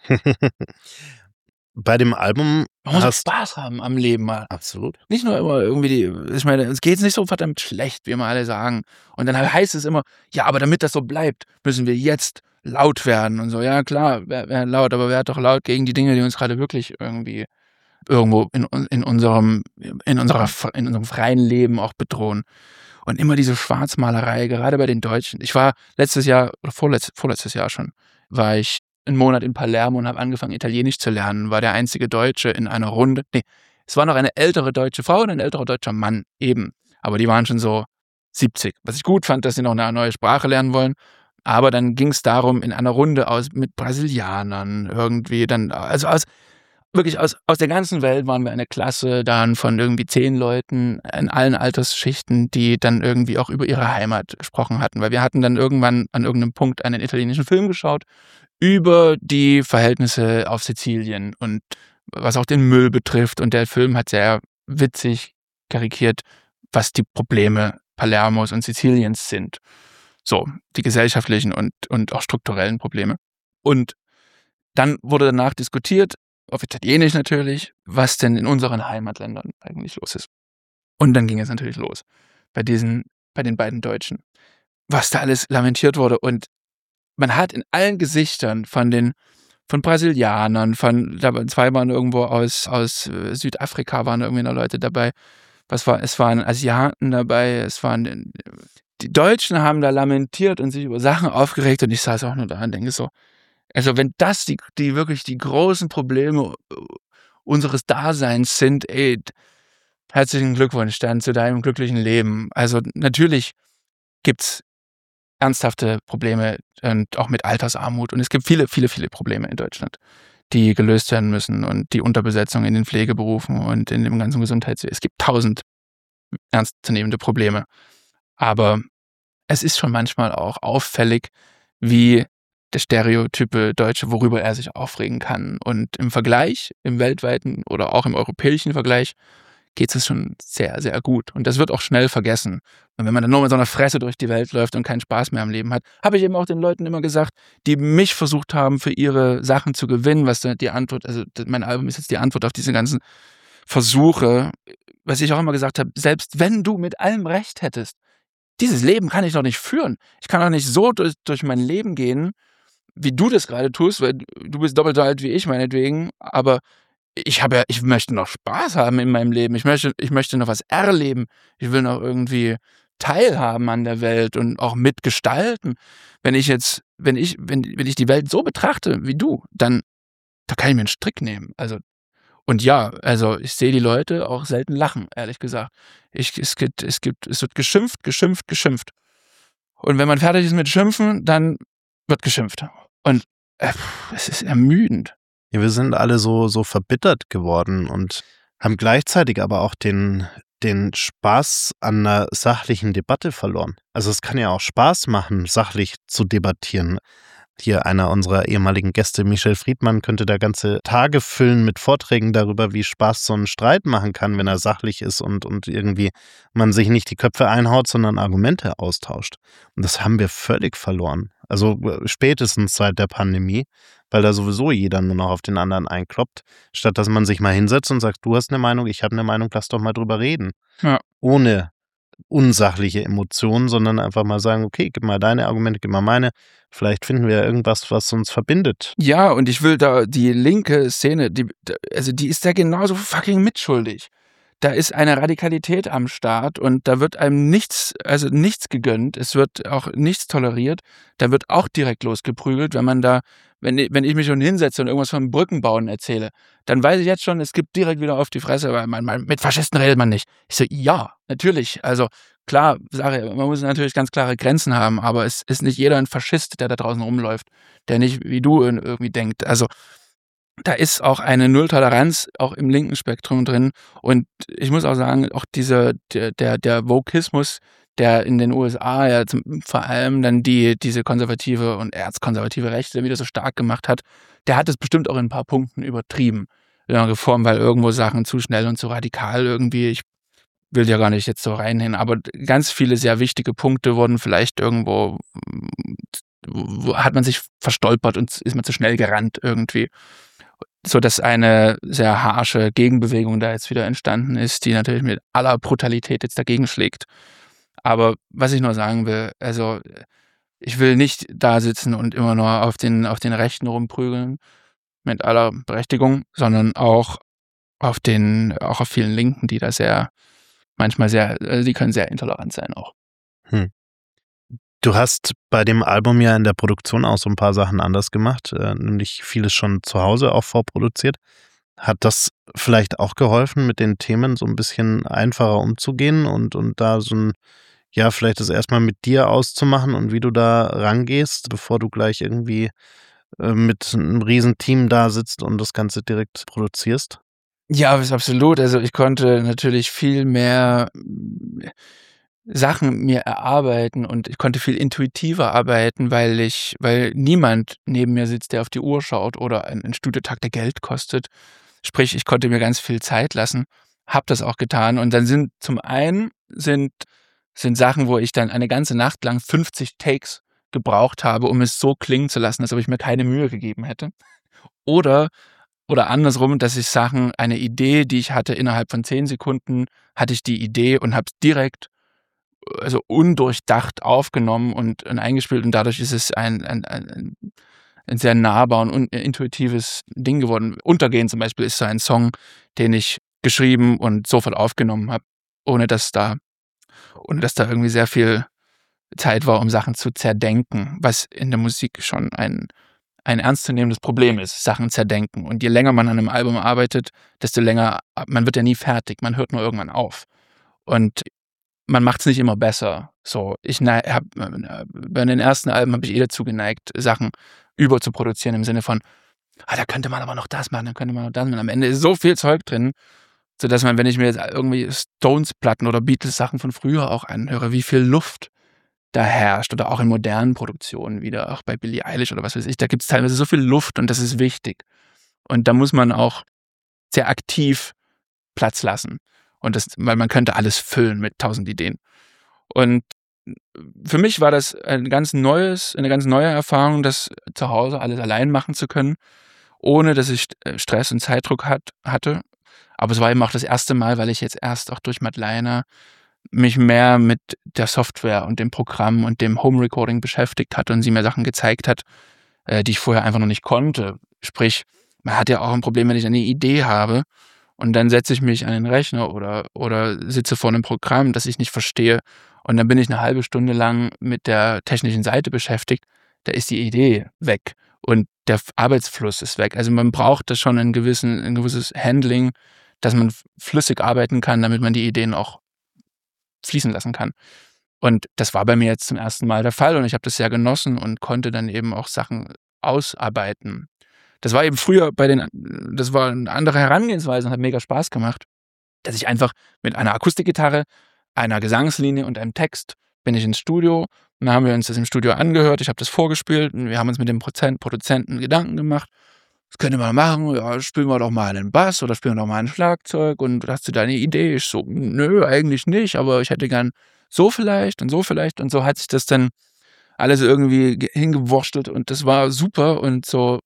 Bei dem Album Man muss auch hast Spaß haben am Leben mal. absolut. Nicht nur immer irgendwie die, ich meine, es geht nicht so verdammt schlecht, wie immer alle sagen. Und dann heißt es immer, ja, aber damit das so bleibt, müssen wir jetzt laut werden und so. Ja, klar, wer, wer laut, aber wer hat doch laut gegen die Dinge, die uns gerade wirklich irgendwie irgendwo in, in unserem, in unserer, in unserem freien Leben auch bedrohen. Und immer diese Schwarzmalerei, gerade bei den Deutschen. Ich war letztes Jahr, oder vorletz, vorletztes Jahr schon, war ich einen Monat in Palermo und habe angefangen, Italienisch zu lernen. War der einzige Deutsche in einer Runde. Nee, es war noch eine ältere deutsche Frau und ein älterer deutscher Mann, eben. Aber die waren schon so siebzig. Was ich gut fand, dass sie noch eine neue Sprache lernen wollen. Aber dann ging es darum, in einer Runde aus mit Brasilianern irgendwie, dann, also aus wirklich aus, aus der ganzen Welt waren wir eine Klasse dann von irgendwie zehn Leuten in allen Altersschichten, die dann irgendwie auch über ihre Heimat gesprochen hatten. Weil wir hatten dann irgendwann an irgendeinem Punkt einen italienischen Film geschaut über die Verhältnisse auf Sizilien und was auch den Müll betrifft. Und der Film hat sehr witzig karikiert, was die Probleme Palermos und Siziliens sind. So, die gesellschaftlichen und, und auch strukturellen Probleme. Und dann wurde danach diskutiert, auf Italienisch natürlich, was denn in unseren Heimatländern eigentlich los ist. Und dann ging es natürlich los bei diesen, bei den beiden Deutschen, was da alles lamentiert wurde. Und man hat in allen Gesichtern von den von Brasilianern, von da waren zwei waren irgendwo aus aus äh, Südafrika waren irgendwie noch Leute dabei. Was war? Es waren Asiaten dabei. Es waren die Deutschen haben da lamentiert und sich über Sachen aufgeregt und ich saß auch nur da und denke so, also wenn das die die wirklich die großen Probleme unseres Daseins sind, ey, herzlichen Glückwunsch dann zu deinem glücklichen Leben. Also natürlich gibt's ernsthafte Probleme und auch mit Altersarmut. Und es gibt viele, viele, viele Probleme in Deutschland, die gelöst werden müssen und die Unterbesetzung in den Pflegeberufen und in dem ganzen Gesundheitswesen. Es gibt tausend ernstzunehmende Probleme. Aber es ist schon manchmal auch auffällig, wie der stereotype Deutsche, worüber er sich aufregen kann. Und im Vergleich, im weltweiten oder auch im europäischen Vergleich, geht es schon sehr, sehr gut. Und das wird auch schnell vergessen. Und wenn man dann nur mit so einer Fresse durch die Welt läuft und keinen Spaß mehr am Leben hat, habe ich eben auch den Leuten immer gesagt, die mich versucht haben, für ihre Sachen zu gewinnen, was die Antwort, also mein Album ist jetzt die Antwort auf diese ganzen Versuche, was ich auch immer gesagt habe, selbst wenn du mit allem recht hättest, dieses Leben kann ich doch nicht führen. Ich kann doch nicht so durch, durch mein Leben gehen, wie du das gerade tust, weil du bist doppelt so alt wie ich meinetwegen, aber ich habe ja, ich möchte noch Spaß haben in meinem Leben. Ich möchte, ich möchte noch was erleben. Ich will noch irgendwie teilhaben an der Welt und auch mitgestalten. Wenn ich jetzt, wenn ich, wenn, wenn ich die Welt so betrachte wie du, dann, da kann ich mir einen Strick nehmen. Also, und ja, also ich sehe die Leute auch selten lachen, ehrlich gesagt. Ich, es gibt, es gibt, es wird geschimpft, geschimpft, geschimpft. Und wenn man fertig ist mit Schimpfen, dann wird geschimpft. Und äh, es ist ermüdend. Ja, wir sind alle so, so verbittert geworden und haben gleichzeitig aber auch den, den Spaß an einer sachlichen Debatte verloren. Also es kann ja auch Spaß machen, sachlich zu debattieren. Hier einer unserer ehemaligen Gäste, Michel Friedmann, könnte da ganze Tage füllen mit Vorträgen darüber, wie Spaß so ein Streit machen kann, wenn er sachlich ist und, und irgendwie man sich nicht die Köpfe einhaut, sondern Argumente austauscht. Und das haben wir völlig verloren. Also spätestens seit der Pandemie, weil da sowieso jeder nur noch auf den anderen einkloppt, statt dass man sich mal hinsetzt und sagt, du hast eine Meinung, ich habe eine Meinung, lass doch mal drüber reden. Ja. Ohne unsachliche Emotionen, sondern einfach mal sagen, okay, gib mal deine Argumente, gib mal meine. Vielleicht finden wir ja irgendwas, was uns verbindet. Ja, und ich will da die linke Szene, die, also die ist da genauso fucking mitschuldig. Da ist eine Radikalität am Start und da wird einem nichts, also nichts gegönnt. Es wird auch nichts toleriert. Da wird auch direkt losgeprügelt, wenn man da, wenn, wenn ich mich schon hinsetze und irgendwas vom Brückenbauen erzähle, dann weiß ich jetzt schon, es gibt direkt wieder auf die Fresse, weil man, man, mit Faschisten redet man nicht. Ich so, ja, natürlich. Also klar, sage, man muss natürlich ganz klare Grenzen haben, aber es ist nicht jeder ein Faschist, der da draußen rumläuft, der nicht wie du irgendwie denkt. Also da ist auch eine Nulltoleranz auch im linken Spektrum drin. Und ich muss auch sagen, auch dieser, der, der, der Wokismus, der in den U S A ja zum, vor allem dann die, diese konservative und erzkonservative Rechte wieder so stark gemacht hat, der hat es bestimmt auch in ein paar Punkten übertrieben in der Reform, weil irgendwo Sachen zu schnell und zu radikal irgendwie, ich will ja gar nicht jetzt so reinhin, aber ganz viele sehr wichtige Punkte wurden vielleicht irgendwo, hat man sich verstolpert und ist man zu schnell gerannt irgendwie. So dass eine sehr harsche Gegenbewegung da jetzt wieder entstanden ist, die natürlich mit aller Brutalität jetzt dagegen schlägt. Aber was ich nur sagen will, also ich will nicht da sitzen und immer nur auf den, auf den Rechten rumprügeln, mit aller Berechtigung, sondern auch auf den, auch auf vielen Linken, die da sehr, manchmal sehr, die können sehr intolerant sein auch. Hm. Du hast bei dem Album ja in der Produktion auch so ein paar Sachen anders gemacht, äh, nämlich vieles schon zu Hause auch vorproduziert. Hat das vielleicht auch geholfen, mit den Themen so ein bisschen einfacher umzugehen und, und da so ein, ja, vielleicht das erstmal mit dir auszumachen und wie du da rangehst, bevor du gleich irgendwie äh, mit einem riesen Team da sitzt und das Ganze direkt produzierst? Ja, das ist absolut. Also ich konnte natürlich viel mehr mm, Sachen mir erarbeiten und ich konnte viel intuitiver arbeiten, weil ich, weil niemand neben mir sitzt, der auf die Uhr schaut oder ein, ein Studiotag, der Geld kostet. Sprich, ich konnte mir ganz viel Zeit lassen, habe das auch getan. Und dann sind zum einen sind, sind Sachen, wo ich dann eine ganze Nacht lang fünfzig Takes gebraucht habe, um es so klingen zu lassen, als ob ich mir keine Mühe gegeben hätte. Oder oder andersrum, dass ich Sachen, eine Idee, die ich hatte, innerhalb von zehn Sekunden hatte ich die Idee und habe es direkt, also undurchdacht aufgenommen und, und eingespielt und dadurch ist es ein, ein, ein, ein sehr nahbar und un- intuitives Ding geworden. Untergehen zum Beispiel ist so ein Song, den ich geschrieben und sofort aufgenommen habe, ohne dass da, ohne dass da irgendwie sehr viel Zeit war, um Sachen zu zerdenken, was in der Musik schon ein ein ernstzunehmendes Problem ist, Sachen zerdenken. Und je länger man an einem Album arbeitet, desto länger, man wird ja nie fertig, man hört nur irgendwann auf. Und man macht es nicht immer besser. So, ich habe bei den ersten Alben habe ich eh dazu geneigt, Sachen überzuproduzieren im Sinne von, ah, da könnte man aber noch das machen, da könnte man noch das machen. Am Ende ist so viel Zeug drin, sodass man, wenn ich mir jetzt irgendwie Stones-Platten oder Beatles-Sachen von früher auch anhöre, wie viel Luft da herrscht oder auch in modernen Produktionen wieder, auch bei Billie Eilish oder was weiß ich, da gibt es teilweise so viel Luft und das ist wichtig. Und da muss man auch sehr aktiv Platz lassen. Und das, weil man könnte alles füllen mit tausend Ideen. Und für mich war das ein ganz neues, eine ganz neue Erfahrung, das zu Hause alles allein machen zu können, ohne dass ich Stress und Zeitdruck hat, hatte. Aber es war eben auch das erste Mal, weil ich jetzt erst auch durch Matt Leiner mich mehr mit der Software und dem Programm und dem Home Recording beschäftigt hat und sie mir Sachen gezeigt hat, äh, die ich vorher einfach noch nicht konnte. Sprich, man hat ja auch ein Problem, wenn ich eine Idee habe und dann setze ich mich an den Rechner oder, oder sitze vor einem Programm, das ich nicht verstehe und dann bin ich eine halbe Stunde lang mit der technischen Seite beschäftigt, da ist die Idee weg und der Arbeitsfluss ist weg. Also man braucht da schon einen gewissen, ein gewisses Handling, dass man flüssig arbeiten kann, damit man die Ideen auch fließen lassen kann. Und das war bei mir jetzt zum ersten Mal der Fall und ich habe das sehr genossen und konnte dann eben auch Sachen ausarbeiten. Das war eben früher bei den, das war eine andere Herangehensweise und hat mega Spaß gemacht, dass ich einfach mit einer Akustikgitarre, einer Gesangslinie und einem Text bin ich ins Studio und dann haben wir uns das im Studio angehört, ich habe das vorgespielt und wir haben uns mit dem Produzenten Gedanken gemacht, das könnte man machen, ja, spielen wir doch mal einen Bass oder spielen wir doch mal ein Schlagzeug und hast du da eine Idee? Ich so, nö, eigentlich nicht, aber ich hätte gern so vielleicht und so vielleicht und so hat sich das dann alles irgendwie hingewurschtelt und das war super und so,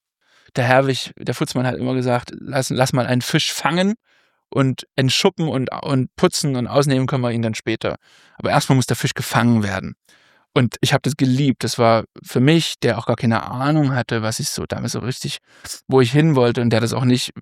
der Herwig, der Futzmann hat immer gesagt, lass, lass mal einen Fisch fangen und entschuppen und, und putzen und ausnehmen können wir ihn dann später. Aber erstmal muss der Fisch gefangen werden. Und ich habe das geliebt. Das war für mich, der auch gar keine Ahnung hatte, was ich so damals so richtig, wo ich hin wollte und der das auch nicht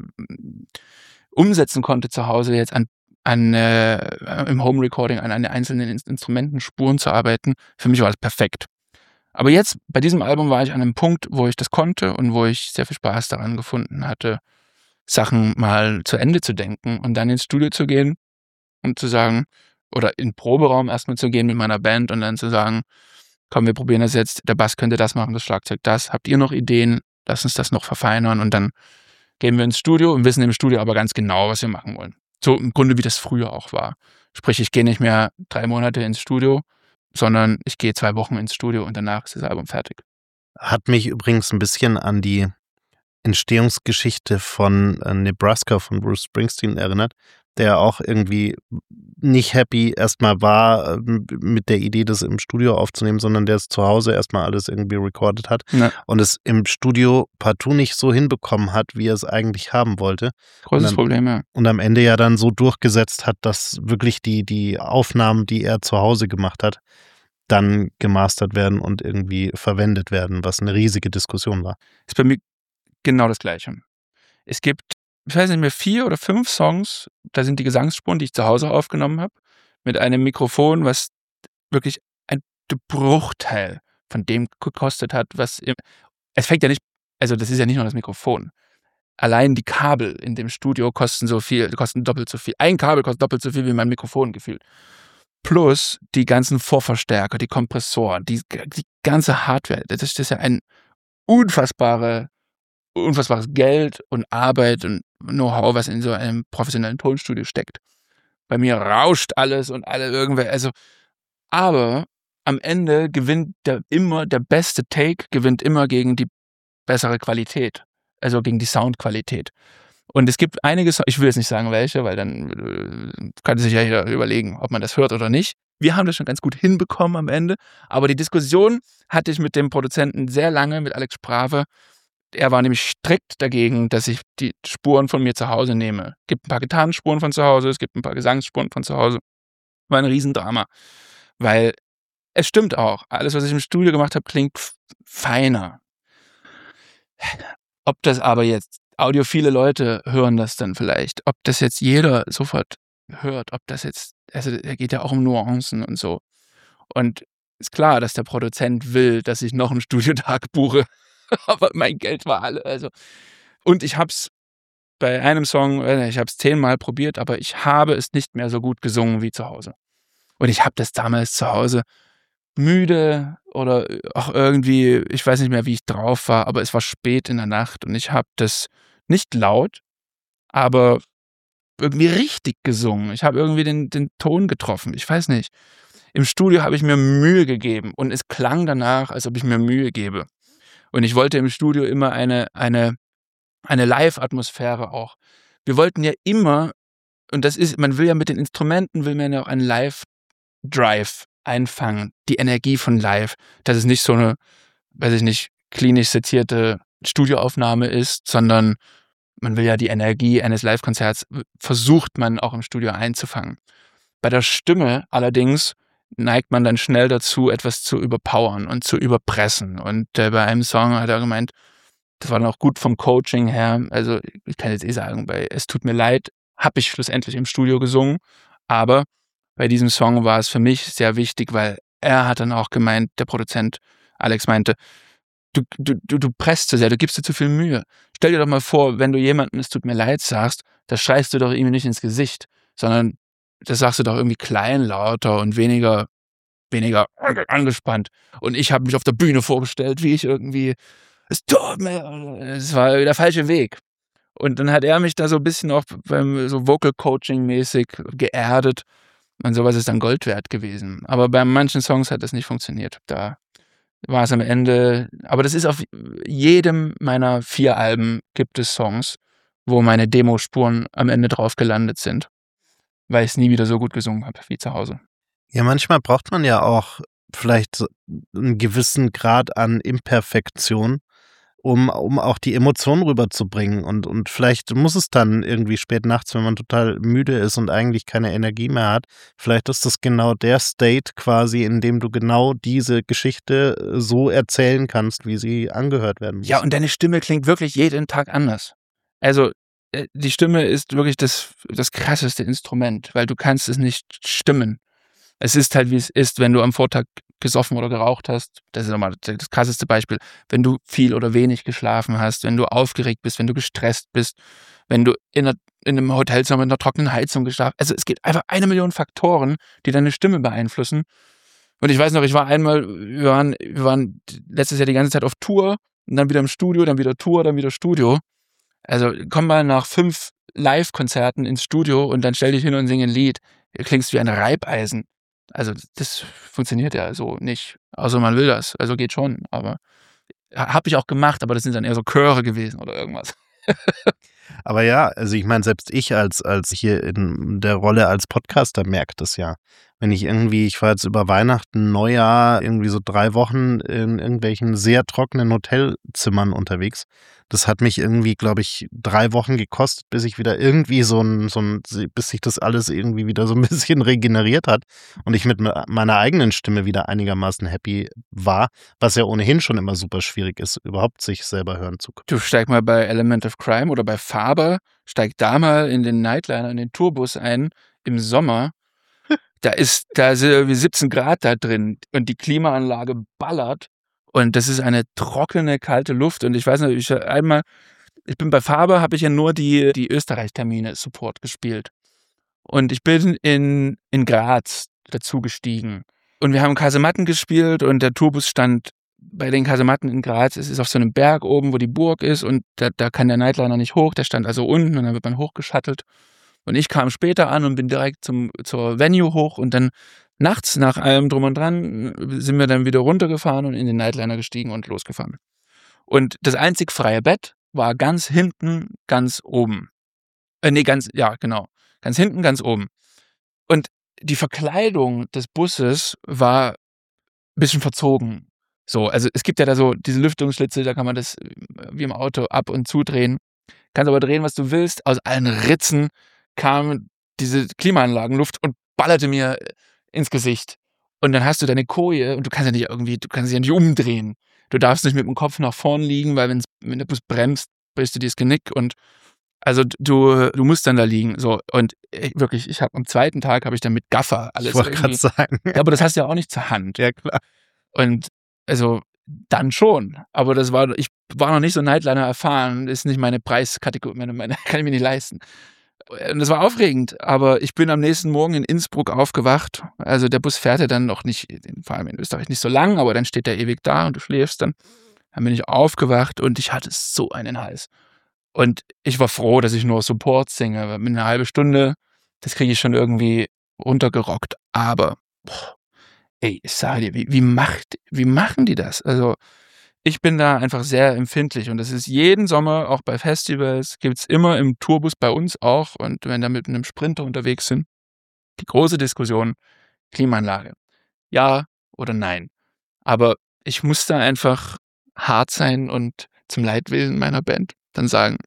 umsetzen konnte zu Hause jetzt an, an äh, im Home Recording an, an einzelnen Instrumentenspuren zu arbeiten. Für mich war das perfekt. Aber jetzt bei diesem Album war ich an einem Punkt, wo ich das konnte und wo ich sehr viel Spaß daran gefunden hatte, Sachen mal zu Ende zu denken und dann ins Studio zu gehen und zu sagen, oder in den Proberaum erstmal zu gehen mit meiner Band und dann zu sagen, komm, wir probieren das jetzt, der Bass könnte das machen, das Schlagzeug das, habt ihr noch Ideen, lass uns das noch verfeinern und dann gehen wir ins Studio und wissen im Studio aber ganz genau, was wir machen wollen. So im Grunde, wie das früher auch war. Sprich, ich gehe nicht mehr drei Monate ins Studio, sondern ich gehe zwei Wochen ins Studio und danach ist das Album fertig. Hat mich übrigens ein bisschen an die Entstehungsgeschichte von äh, Nebraska von Bruce Springsteen erinnert, der auch irgendwie nicht happy erstmal war äh, mit der Idee, das im Studio aufzunehmen, sondern der es zu Hause erstmal alles irgendwie recorded hat Ja. und es im Studio partout nicht so hinbekommen hat, wie er es eigentlich haben wollte. Großes Und am, Problem, ja. und am Ende ja dann so durchgesetzt hat, dass wirklich die, die Aufnahmen, die er zu Hause gemacht hat, dann gemastert werden und irgendwie verwendet werden, was eine riesige Diskussion war. Ist bei mir genau das Gleiche. Es gibt, ich weiß nicht mehr, vier oder fünf Songs, da sind die Gesangsspuren, die ich zu Hause aufgenommen habe, mit einem Mikrofon, was wirklich ein Bruchteil von dem gekostet hat, was im, es fängt ja nicht, also das ist ja nicht nur das Mikrofon. Allein die Kabel in dem Studio kosten so viel, kosten doppelt so viel. Ein Kabel kostet doppelt so viel wie mein Mikrofon gefühlt. Plus die ganzen Vorverstärker, die Kompressoren, die, die ganze Hardware. Das ist, das ist ja ein unfassbare, unfassbares Geld und Arbeit und Know-how, was in so einem professionellen Tonstudio steckt. Bei mir rauscht alles und alle irgendwer, also, aber am Ende gewinnt der immer, der beste Take gewinnt immer gegen die bessere Qualität, also gegen die Soundqualität. Und es gibt einige, ich will jetzt nicht sagen welche, weil dann äh, kann sich ja jeder überlegen, ob man das hört oder nicht. Wir haben das schon ganz gut hinbekommen am Ende, aber die Diskussion hatte ich mit dem Produzenten sehr lange, mit Alex Sprave. Er war nämlich strikt dagegen, dass ich die Spuren von mir zu Hause nehme. Es gibt ein paar Gitarrenspuren von zu Hause, es gibt ein paar Gesangsspuren von zu Hause. War ein Riesendrama, weil es stimmt auch, alles, was ich im Studio gemacht habe, klingt feiner. Ob das aber jetzt audiophile Leute hören das dann vielleicht, ob das jetzt jeder sofort hört, ob das jetzt, also es geht ja auch um Nuancen und so. Und ist klar, dass der Produzent will, dass ich noch einen Studiotag buche, aber mein Geld war alle, also. Und ich hab's bei einem Song, ich hab's zehnmal probiert, aber ich habe es nicht mehr so gut gesungen wie zu Hause. Und ich habe das damals zu Hause müde oder auch irgendwie, ich weiß nicht mehr, wie ich drauf war, aber es war spät in der Nacht und ich habe das nicht laut, aber irgendwie richtig gesungen. Ich habe irgendwie den, den Ton getroffen, ich weiß nicht. Im Studio habe ich mir Mühe gegeben und es klang danach, als ob ich mir Mühe gebe. Und ich wollte im Studio immer eine, eine, eine Live-Atmosphäre auch. Wir wollten ja immer, und das ist, man will ja mit den Instrumenten, will man ja auch einen Live-Drive einfangen, die Energie von live, dass es nicht so eine, weiß ich nicht, klinisch sezierte Studioaufnahme ist, sondern man will ja die Energie eines Live-Konzerts, versucht man auch im Studio einzufangen. Bei der Stimme allerdings neigt man dann schnell dazu, etwas zu überpowern und zu überpressen. Und äh, bei einem Song hat er gemeint, das war dann auch gut vom Coaching her, also ich kann jetzt eh sagen, bei Es tut mir leid, habe ich schlussendlich im Studio gesungen, aber bei diesem Song war es für mich sehr wichtig, weil er hat dann auch gemeint, der Produzent Alex meinte, du, du, du, du presst zu sehr, du gibst dir zu viel Mühe. Stell dir doch mal vor, wenn du jemandem es tut mir leid sagst, das schreist du doch ihm nicht ins Gesicht, sondern das sagst du doch irgendwie kleinlauter und weniger, weniger angespannt. Und ich habe mich auf der Bühne vorgestellt, wie ich irgendwie, es tut mir, es war der falsche Weg. Und dann hat er mich da so ein bisschen auch beim so Vocal Coaching mäßig geerdet. Und sowas ist dann Gold wert gewesen. Aber bei manchen Songs hat das nicht funktioniert. Da war es am Ende, aber das ist auf jedem meiner vier Alben gibt es Songs, wo meine Demospuren am Ende drauf gelandet sind, weil ich es nie wieder so gut gesungen habe wie zu Hause. Ja, manchmal braucht man ja auch vielleicht so einen gewissen Grad an Imperfektion, um, um auch die Emotionen rüberzubringen. Und, und vielleicht muss es dann irgendwie spät nachts, wenn man total müde ist und eigentlich keine Energie mehr hat, vielleicht ist das genau der State quasi, in dem du genau diese Geschichte so erzählen kannst, wie sie angehört werden muss. Ja, und deine Stimme klingt wirklich jeden Tag anders. Also die Stimme ist wirklich das, das krasseste Instrument, weil du kannst es nicht stimmen. Es ist halt, wie es ist, wenn du am Vortag gesoffen oder geraucht hast. Das ist nochmal das krasseste Beispiel. Wenn du viel oder wenig geschlafen hast, wenn du aufgeregt bist, wenn du gestresst bist, wenn du in, einer, in einem Hotelzimmer mit einer trockenen Heizung geschlafen hast. Also es gibt einfach eine Million Faktoren, die deine Stimme beeinflussen. Und ich weiß noch, ich war einmal, wir waren, wir waren letztes Jahr die ganze Zeit auf Tour und dann wieder im Studio, dann wieder Tour, dann wieder Studio. Also komm mal nach fünf Live-Konzerten ins Studio und dann stell dich hin und sing ein Lied. Du klingst wie ein Reibeisen. Also das funktioniert ja so nicht. Außer man will das. Also geht schon. Aber habe ich auch gemacht, aber das sind dann eher so Chöre gewesen oder irgendwas. Aber ja, also ich meine, selbst ich als, als hier in der Rolle als Podcaster merke das ja. Wenn ich irgendwie, ich war jetzt über Weihnachten, Neujahr, irgendwie so drei Wochen in irgendwelchen sehr trockenen Hotelzimmern unterwegs. Das hat mich irgendwie, glaube ich, drei Wochen gekostet, bis ich wieder irgendwie so ein, so ein, bis sich das alles irgendwie wieder so ein bisschen regeneriert hat und ich mit meiner eigenen Stimme wieder einigermaßen happy war, was ja ohnehin schon immer super schwierig ist, überhaupt sich selber hören zu können. Du steig mal bei Element of Crime oder bei Faber, steig da mal in den Nightliner, in den Tourbus ein, im Sommer. Da ist, da sind irgendwie siebzehn Grad da drin und die Klimaanlage ballert und das ist eine trockene, kalte Luft und ich weiß nicht, ich einmal, ich bin bei Faber, habe ich ja nur die, die Österreich-Termine Support gespielt und ich bin in, in Graz dazu gestiegen und wir haben Kasematten gespielt und der Tourbus stand bei den Kasematten in Graz, es ist auf so einem Berg oben, wo die Burg ist und da, da kann der Nightliner nicht hoch, der stand also unten und dann wird man hochgeschattelt. Und ich kam später an und bin direkt zum, zur Venue hoch und dann nachts nach allem drum und dran sind wir dann wieder runtergefahren und in den Nightliner gestiegen und losgefahren. Und das einzig freie Bett war ganz hinten, ganz oben. Äh, nee, ganz, ja, genau. Ganz hinten, ganz oben. Und die Verkleidung des Busses war ein bisschen verzogen. So, also es gibt ja da so diese Lüftungsschlitze, da kann man das wie im Auto ab und zudrehen. Kannst aber drehen, was du willst. Aus allen Ritzen kam diese Klimaanlagenluft und ballerte mir ins Gesicht. Und dann hast du deine Koje und du kannst ja nicht irgendwie, du kannst dich ja nicht umdrehen. Du darfst nicht mit dem Kopf nach vorn liegen, weil wenn's, wenn der Bus bremst, brichst du dir das Genick und also du, du musst dann da liegen. So, und ich, wirklich, ich habe am zweiten Tag habe ich dann mit Gaffer alles. Ich wollte gerade sagen. Ja, aber das hast du ja auch nicht zur Hand. Ja, klar. Und also dann schon. Aber das war, ich war noch nicht so Nightliner erfahren, ist nicht meine Preiskategorie, meine, meine, kann ich mir nicht leisten. Und das war aufregend, aber ich bin am nächsten Morgen in Innsbruck aufgewacht. Also der Bus fährt ja dann noch nicht, vor allem in Österreich nicht so lang, aber dann steht der ewig da und du schläfst dann. Dann bin ich aufgewacht und ich hatte so einen Hals. Und ich war froh, dass ich nur Support singe. Mit einer halben Stunde, das kriege ich schon irgendwie runtergerockt. Aber, boah, ey, ich sage dir, wie, wie, macht, wie machen die das? Also ich bin da einfach sehr empfindlich und das ist jeden Sommer, auch bei Festivals, gibt es immer im Tourbus bei uns auch und wenn da mit einem Sprinter unterwegs sind, die große Diskussion, Klimaanlage, ja oder nein. Aber ich muss da einfach hart sein und zum Leidwillen meiner Band dann sagen,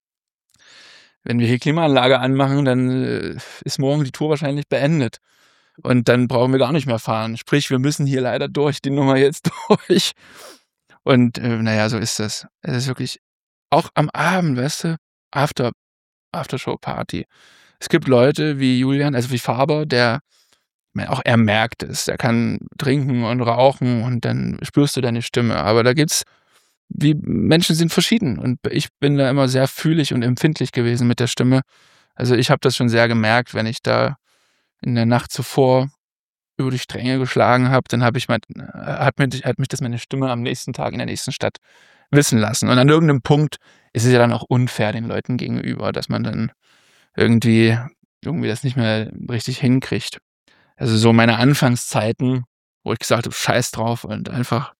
wenn wir hier Klimaanlage anmachen, dann äh, ist morgen die Tour wahrscheinlich beendet. Und dann brauchen wir gar nicht mehr fahren. Sprich, wir müssen hier leider durch, die Nummer jetzt durch. Und äh, naja, so ist das. Es ist wirklich, auch am Abend, weißt du, After, Aftershow-Party. Es gibt Leute wie Julian, also wie Faber, der, ich meine, auch er merkt es. Der kann trinken und rauchen und dann spürst du deine Stimme. Aber da gibt's, wie Menschen sind verschieden. Und ich bin da immer sehr fühlig und empfindlich gewesen mit der Stimme. Also ich habe das schon sehr gemerkt, wenn ich da in der Nacht zuvor über die Stränge geschlagen habe, dann habe ich mein, hat, mich, hat mich das meine Stimme am nächsten Tag in der nächsten Stadt wissen lassen. Und an irgendeinem Punkt ist es ja dann auch unfair den Leuten gegenüber, dass man dann irgendwie, irgendwie das nicht mehr richtig hinkriegt. Also so meine Anfangszeiten, wo ich gesagt habe, scheiß drauf und einfach,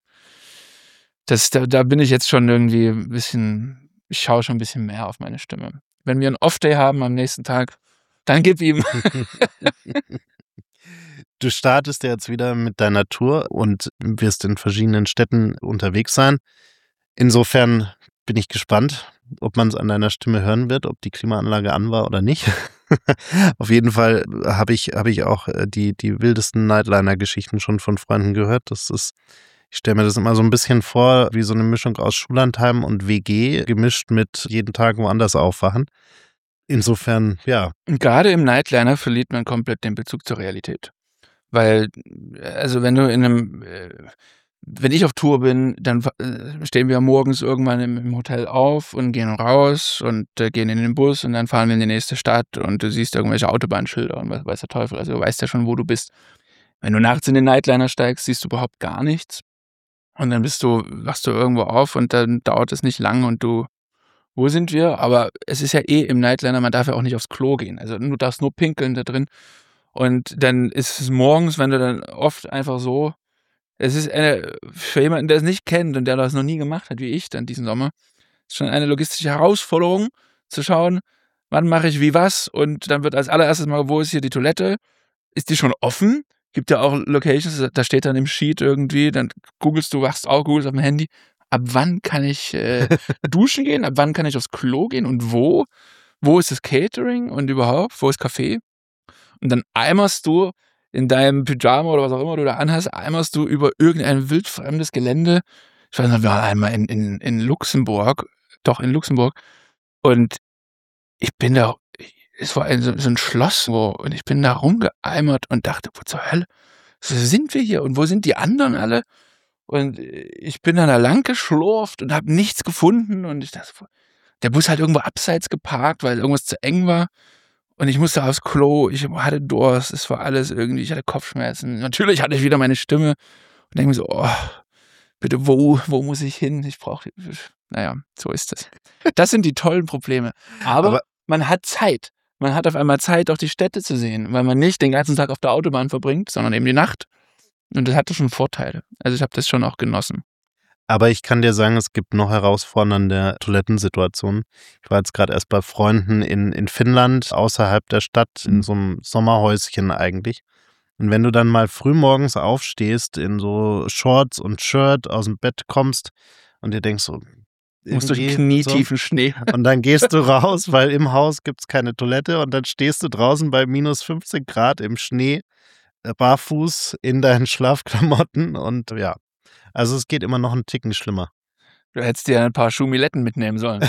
das, da, da bin ich jetzt schon irgendwie ein bisschen, ich schaue schon ein bisschen mehr auf meine Stimme. Wenn wir einen Off-Day haben am nächsten Tag, dann gib ihm. Du startest ja jetzt wieder mit deiner Tour und wirst in verschiedenen Städten unterwegs sein. Insofern bin ich gespannt, ob man es an deiner Stimme hören wird, ob die Klimaanlage an war oder nicht. Auf jeden Fall habe ich, habe ich auch die, die wildesten Nightliner-Geschichten schon von Freunden gehört. Das ist, ich stelle mir das immer so ein bisschen vor, wie so eine Mischung aus Schullandheim und W G, gemischt mit jeden Tag woanders aufwachen. Insofern, ja. Gerade im Nightliner verliert man komplett den Bezug zur Realität. Weil, also wenn du in einem, äh, wenn ich auf Tour bin, dann äh, stehen wir morgens irgendwann im, im Hotel auf und gehen raus und äh, gehen in den Bus und dann fahren wir in die nächste Stadt und du siehst irgendwelche Autobahnschilder und was weiß der Teufel, also du weißt ja schon, wo du bist. Wenn du nachts in den Nightliner steigst, siehst du überhaupt gar nichts und dann bist du, wachst du irgendwo auf und dann dauert es nicht lang und du, wo sind wir? Aber es ist ja eh im Nightliner, man darf ja auch nicht aufs Klo gehen, also du darfst nur pinkeln da drin. Und dann ist es morgens, wenn du dann oft einfach so, es ist eine, für jemanden, der es nicht kennt und der das noch nie gemacht hat, wie ich dann diesen Sommer, ist schon eine logistische Herausforderung, zu schauen, wann mache ich wie was und dann wird als allererstes mal, wo ist hier die Toilette? Ist die schon offen? Gibt ja auch Locations, da steht dann im Sheet irgendwie, dann googelst du, wachst auch, googelst auf dem Handy, ab wann kann ich äh, duschen gehen, ab wann kann ich aufs Klo gehen und wo? Wo ist das Catering und überhaupt, wo ist Kaffee? Und dann eimerst du in deinem Pyjama oder was auch immer du da anhast, eimerst du über irgendein wildfremdes Gelände. Ich weiß noch, wir waren einmal in, in, in Luxemburg, doch in Luxemburg. Und ich bin da, es war ein, so, so ein Schloss, wo, und ich bin da rumgeeimert und dachte, wo zur Hölle, so sind wir hier und wo sind die anderen alle? Und ich bin dann da lang geschlurft und habe nichts gefunden und ich dachte, der Bus halt irgendwo abseits geparkt, weil irgendwas zu eng war. Und ich musste aufs Klo, ich hatte Durst, es war alles irgendwie, ich hatte Kopfschmerzen. Natürlich hatte ich wieder meine Stimme und denke mir so, oh, bitte, wo, wo muss ich hin? Ich brauche, naja, so ist es. Das sind die tollen Probleme. Aber, Aber man hat Zeit. Man hat auf einmal Zeit, auch die Städte zu sehen, weil man nicht den ganzen Tag auf der Autobahn verbringt, sondern eben die Nacht. Und das hatte schon Vorteile. Also ich habe das schon auch genossen. Aber ich kann dir sagen, es gibt noch herausfordernde Toilettensituationen. Ich war jetzt gerade erst bei Freunden in, in Finnland, außerhalb der Stadt, in so einem Sommerhäuschen eigentlich. Und wenn du dann mal frühmorgens aufstehst, in so Shorts und Shirt aus dem Bett kommst und dir denkst so, musst durch knietiefen so. Schnee. Und dann gehst du raus, weil im Haus gibt es keine Toilette und dann stehst du draußen bei minus fünfzehn Grad im Schnee, barfuß in deinen Schlafklamotten und ja. Also es geht immer noch einen Ticken schlimmer. Du hättest dir ein paar Schumiletten mitnehmen sollen.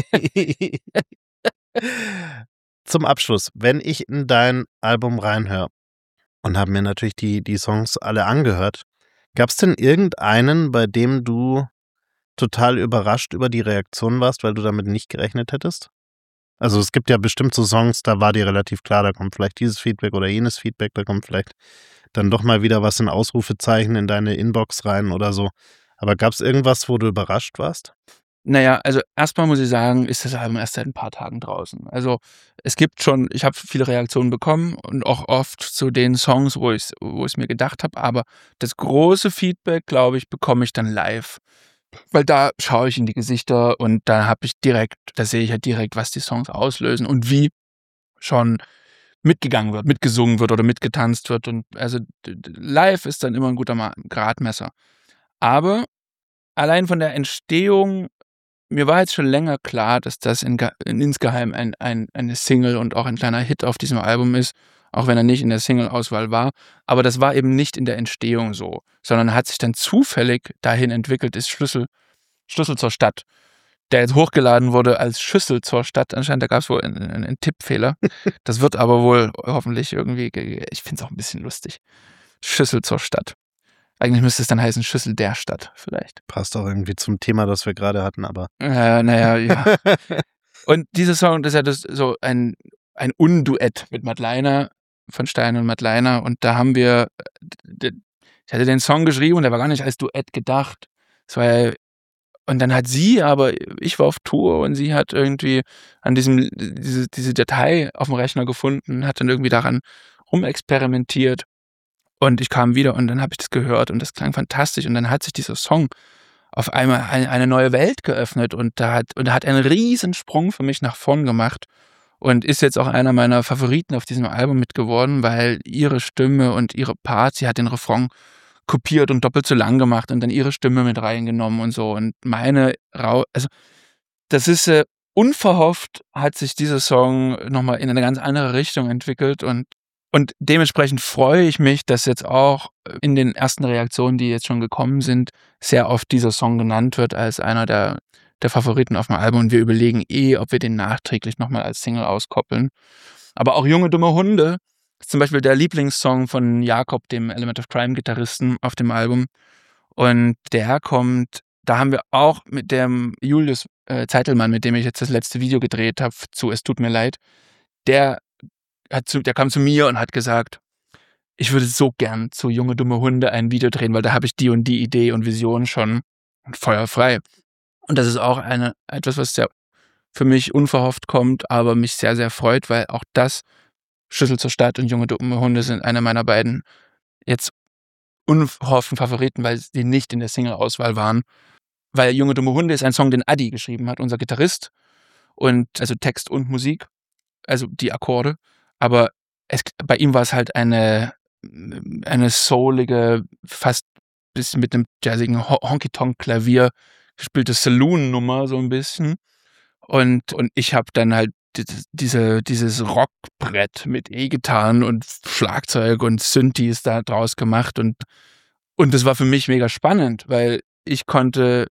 Zum Abschluss, wenn ich in dein Album reinhöre und habe mir natürlich die, die Songs alle angehört, gab es denn irgendeinen, bei dem du total überrascht über die Reaktion warst, weil du damit nicht gerechnet hättest? Also es gibt ja bestimmt so Songs, da war dir relativ klar, da kommt vielleicht dieses Feedback oder jenes Feedback, da kommt vielleicht dann doch mal wieder was in Ausrufezeichen in deine Inbox rein oder so. Aber gab es irgendwas, wo du überrascht warst? Naja, also erstmal muss ich sagen, ist das Album erst seit ein paar Tagen draußen. Also es gibt schon, ich habe viele Reaktionen bekommen und auch oft zu den Songs, wo ich wo ich es mir gedacht habe, aber das große Feedback, glaube ich, bekomme ich dann live. Weil da schaue ich in die Gesichter und da habe ich direkt, da sehe ich halt direkt, was die Songs auslösen und wie schon mitgegangen wird, mitgesungen wird oder mitgetanzt wird. Und also live ist dann immer ein guter Gradmesser. Aber allein von der Entstehung, mir war jetzt schon länger klar, dass das in, in, insgeheim ein, ein, eine Single und auch ein kleiner Hit auf diesem Album ist, auch wenn er nicht in der Single-Auswahl war. Aber das war eben nicht in der Entstehung so, sondern hat sich dann zufällig dahin entwickelt, ist Schlüssel, Schlüssel zur Stadt, der jetzt hochgeladen wurde als Schüssel zur Stadt. Anscheinend, da gab es wohl einen, einen, einen Tippfehler. Das wird aber wohl hoffentlich irgendwie, ich finde es auch ein bisschen lustig. Schüssel zur Stadt. Eigentlich müsste es dann heißen Schüssel der Stadt vielleicht. Passt auch irgendwie zum Thema, das wir gerade hatten, aber... Äh, naja, ja. Und dieser Song, das ist ja das, so ein, ein Unduett mit Madleiner, von Stein und Madleiner. Und da haben wir, ich hatte den Song geschrieben und der war gar nicht als Duett gedacht. Es war ja, und dann hat sie, aber ich war auf Tour und sie hat irgendwie an diesem, diese, diese Datei auf dem Rechner gefunden, hat dann irgendwie daran rumexperimentiert. Und ich kam wieder und dann habe ich das gehört und das klang fantastisch. Und dann hat sich dieser Song auf einmal eine, eine neue Welt geöffnet und da hat, und er hat einen riesen Sprung für mich nach vorn gemacht und ist jetzt auch einer meiner Favoriten auf diesem Album mit geworden, weil ihre Stimme und ihre Parts, sie hat den Refrain kopiert und doppelt so lang gemacht und dann ihre Stimme mit reingenommen und so. Und meine, Rau also das ist äh, unverhofft hat sich dieser Song nochmal in eine ganz andere Richtung entwickelt und Und dementsprechend freue ich mich, dass jetzt auch in den ersten Reaktionen, die jetzt schon gekommen sind, sehr oft dieser Song genannt wird als einer der, der Favoriten auf dem Album. Und wir überlegen eh, ob wir den nachträglich nochmal als Single auskoppeln. Aber auch Junge dumme Hunde ist zum Beispiel der Lieblingssong von Jakob, dem Element of Crime-Gitarristen auf dem Album. Und der kommt, da haben wir auch mit dem Julius äh, Zeitelmann, mit dem ich jetzt das letzte Video gedreht habe, zu Es tut mir leid, der Hat zu, der kam zu mir und hat gesagt, ich würde so gern zu Junge dumme Hunde ein Video drehen, weil da habe ich die und die Idee und Vision schon feuerfrei. Und das ist auch eine, etwas, was sehr für mich unverhofft kommt, aber mich sehr, sehr freut, weil auch das, Schlüssel zur Stadt und Junge dumme Hunde sind einer meiner beiden jetzt unverhofften Favoriten, weil sie nicht in der Single-Auswahl waren. Weil Junge dumme Hunde ist ein Song, den Adi geschrieben hat, unser Gitarrist. Und also Text und Musik, also die Akkorde. Aber es, bei ihm war es halt eine, eine soulige, fast bis mit einem jazzigen Honky-Tonk-Klavier gespielte Saloon-Nummer so ein bisschen. Und, und ich habe dann halt diese, dieses Rockbrett mit E-Gitarren und Schlagzeug und Synthes da draus gemacht. Und, und das war für mich mega spannend, weil ich konnte,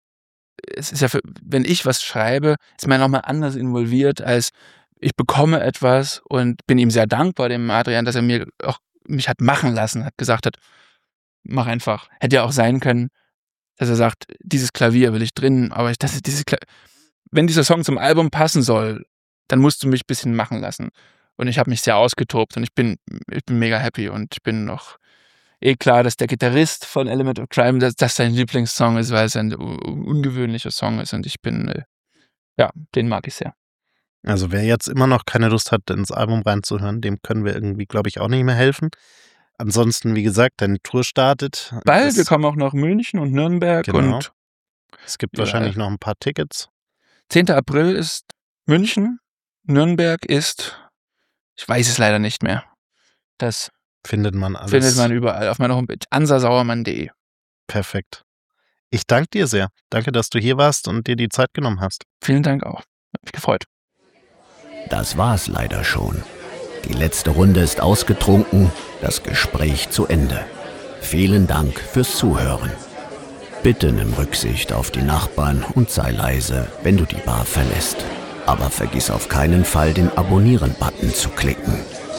es ist ja, für, wenn ich was schreibe, ist man nochmal anders involviert als ich bekomme etwas und bin ihm sehr dankbar, dem Adrian, dass er mir auch mich hat machen lassen, hat gesagt hat, mach einfach. Hätte ja auch sein können, dass er sagt, dieses Klavier will ich drin, aber ich, das ist dieses Kla- wenn dieser Song zum Album passen soll, dann musst du mich ein bisschen machen lassen. Und ich habe mich sehr ausgetobt und ich bin, ich bin mega happy und ich bin noch, eh klar, dass der Gitarrist von Element of Crime, dass das sein Lieblingssong ist, weil es ein ungewöhnlicher Song ist und ich bin, äh, ja, den mag ich sehr. Also wer jetzt immer noch keine Lust hat, ins Album reinzuhören, dem können wir irgendwie, glaube ich, auch nicht mehr helfen. Ansonsten, wie gesagt, deine Tour startet. Bald, wir kommen auch nach München und Nürnberg Genau. und es gibt Ja. wahrscheinlich noch ein paar Tickets. zehnter April ist München, Nürnberg ist, ich weiß es leider nicht mehr. Das Findet man alles. findet man überall auf meiner Homepage ansasauermann punkt de. Perfekt. Ich danke dir sehr. Danke, dass du hier warst und dir die Zeit genommen hast. Vielen Dank auch. Hat mich gefreut. Das war's leider schon. Die letzte Runde ist ausgetrunken, das Gespräch zu Ende. Vielen Dank fürs Zuhören. Bitte nimm Rücksicht auf die Nachbarn und sei leise, wenn du die Bar verlässt. Aber vergiss auf keinen Fall, den Abonnieren-Button zu klicken.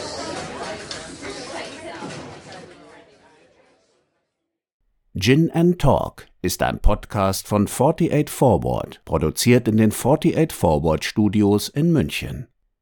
Gin and Talk ist ein Podcast von achtundvierzig Forward, produziert in den achtundvierzig Forward Studios in München.